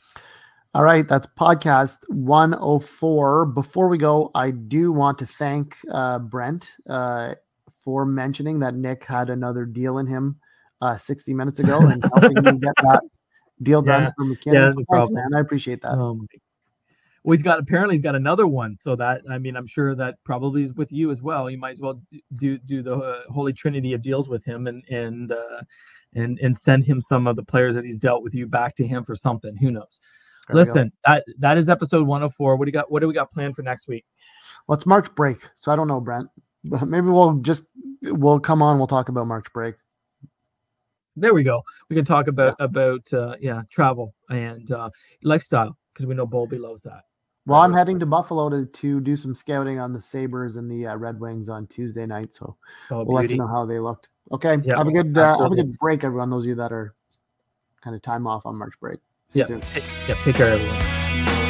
All right. That's podcast one oh four. Before we go, I do want to thank uh, Brent uh, for mentioning that Nick had another deal in him uh, sixty minutes ago and helping me get that deal done yeah. for McKinnon. Yeah, so thanks, man. I appreciate that. Um, Well, he's got apparently he's got another one, so that I mean I'm sure that probably is with you as well. You might as well do do the uh, holy trinity of deals with him and and uh, and and send him some of the players that he's dealt with you back to him for something. Who knows? There Listen, that that is episode one oh four. What do you got? What do we got planned for next week? Well, it's March break, so I don't know, Brent. But maybe we'll just we'll come on. We'll talk about March break. There we go. We can talk about yeah. about uh, yeah travel and uh, lifestyle because we know Bowlby loves that. Well, I'm heading to Buffalo to, to do some scouting on the Sabres and the uh, Red Wings on Tuesday night, so oh, we'll let you know how they looked. Okay, yep, have a good uh, have a good break, everyone. Those of you that are kind of time off on March break. See yep. you soon. Yep, take care, everyone.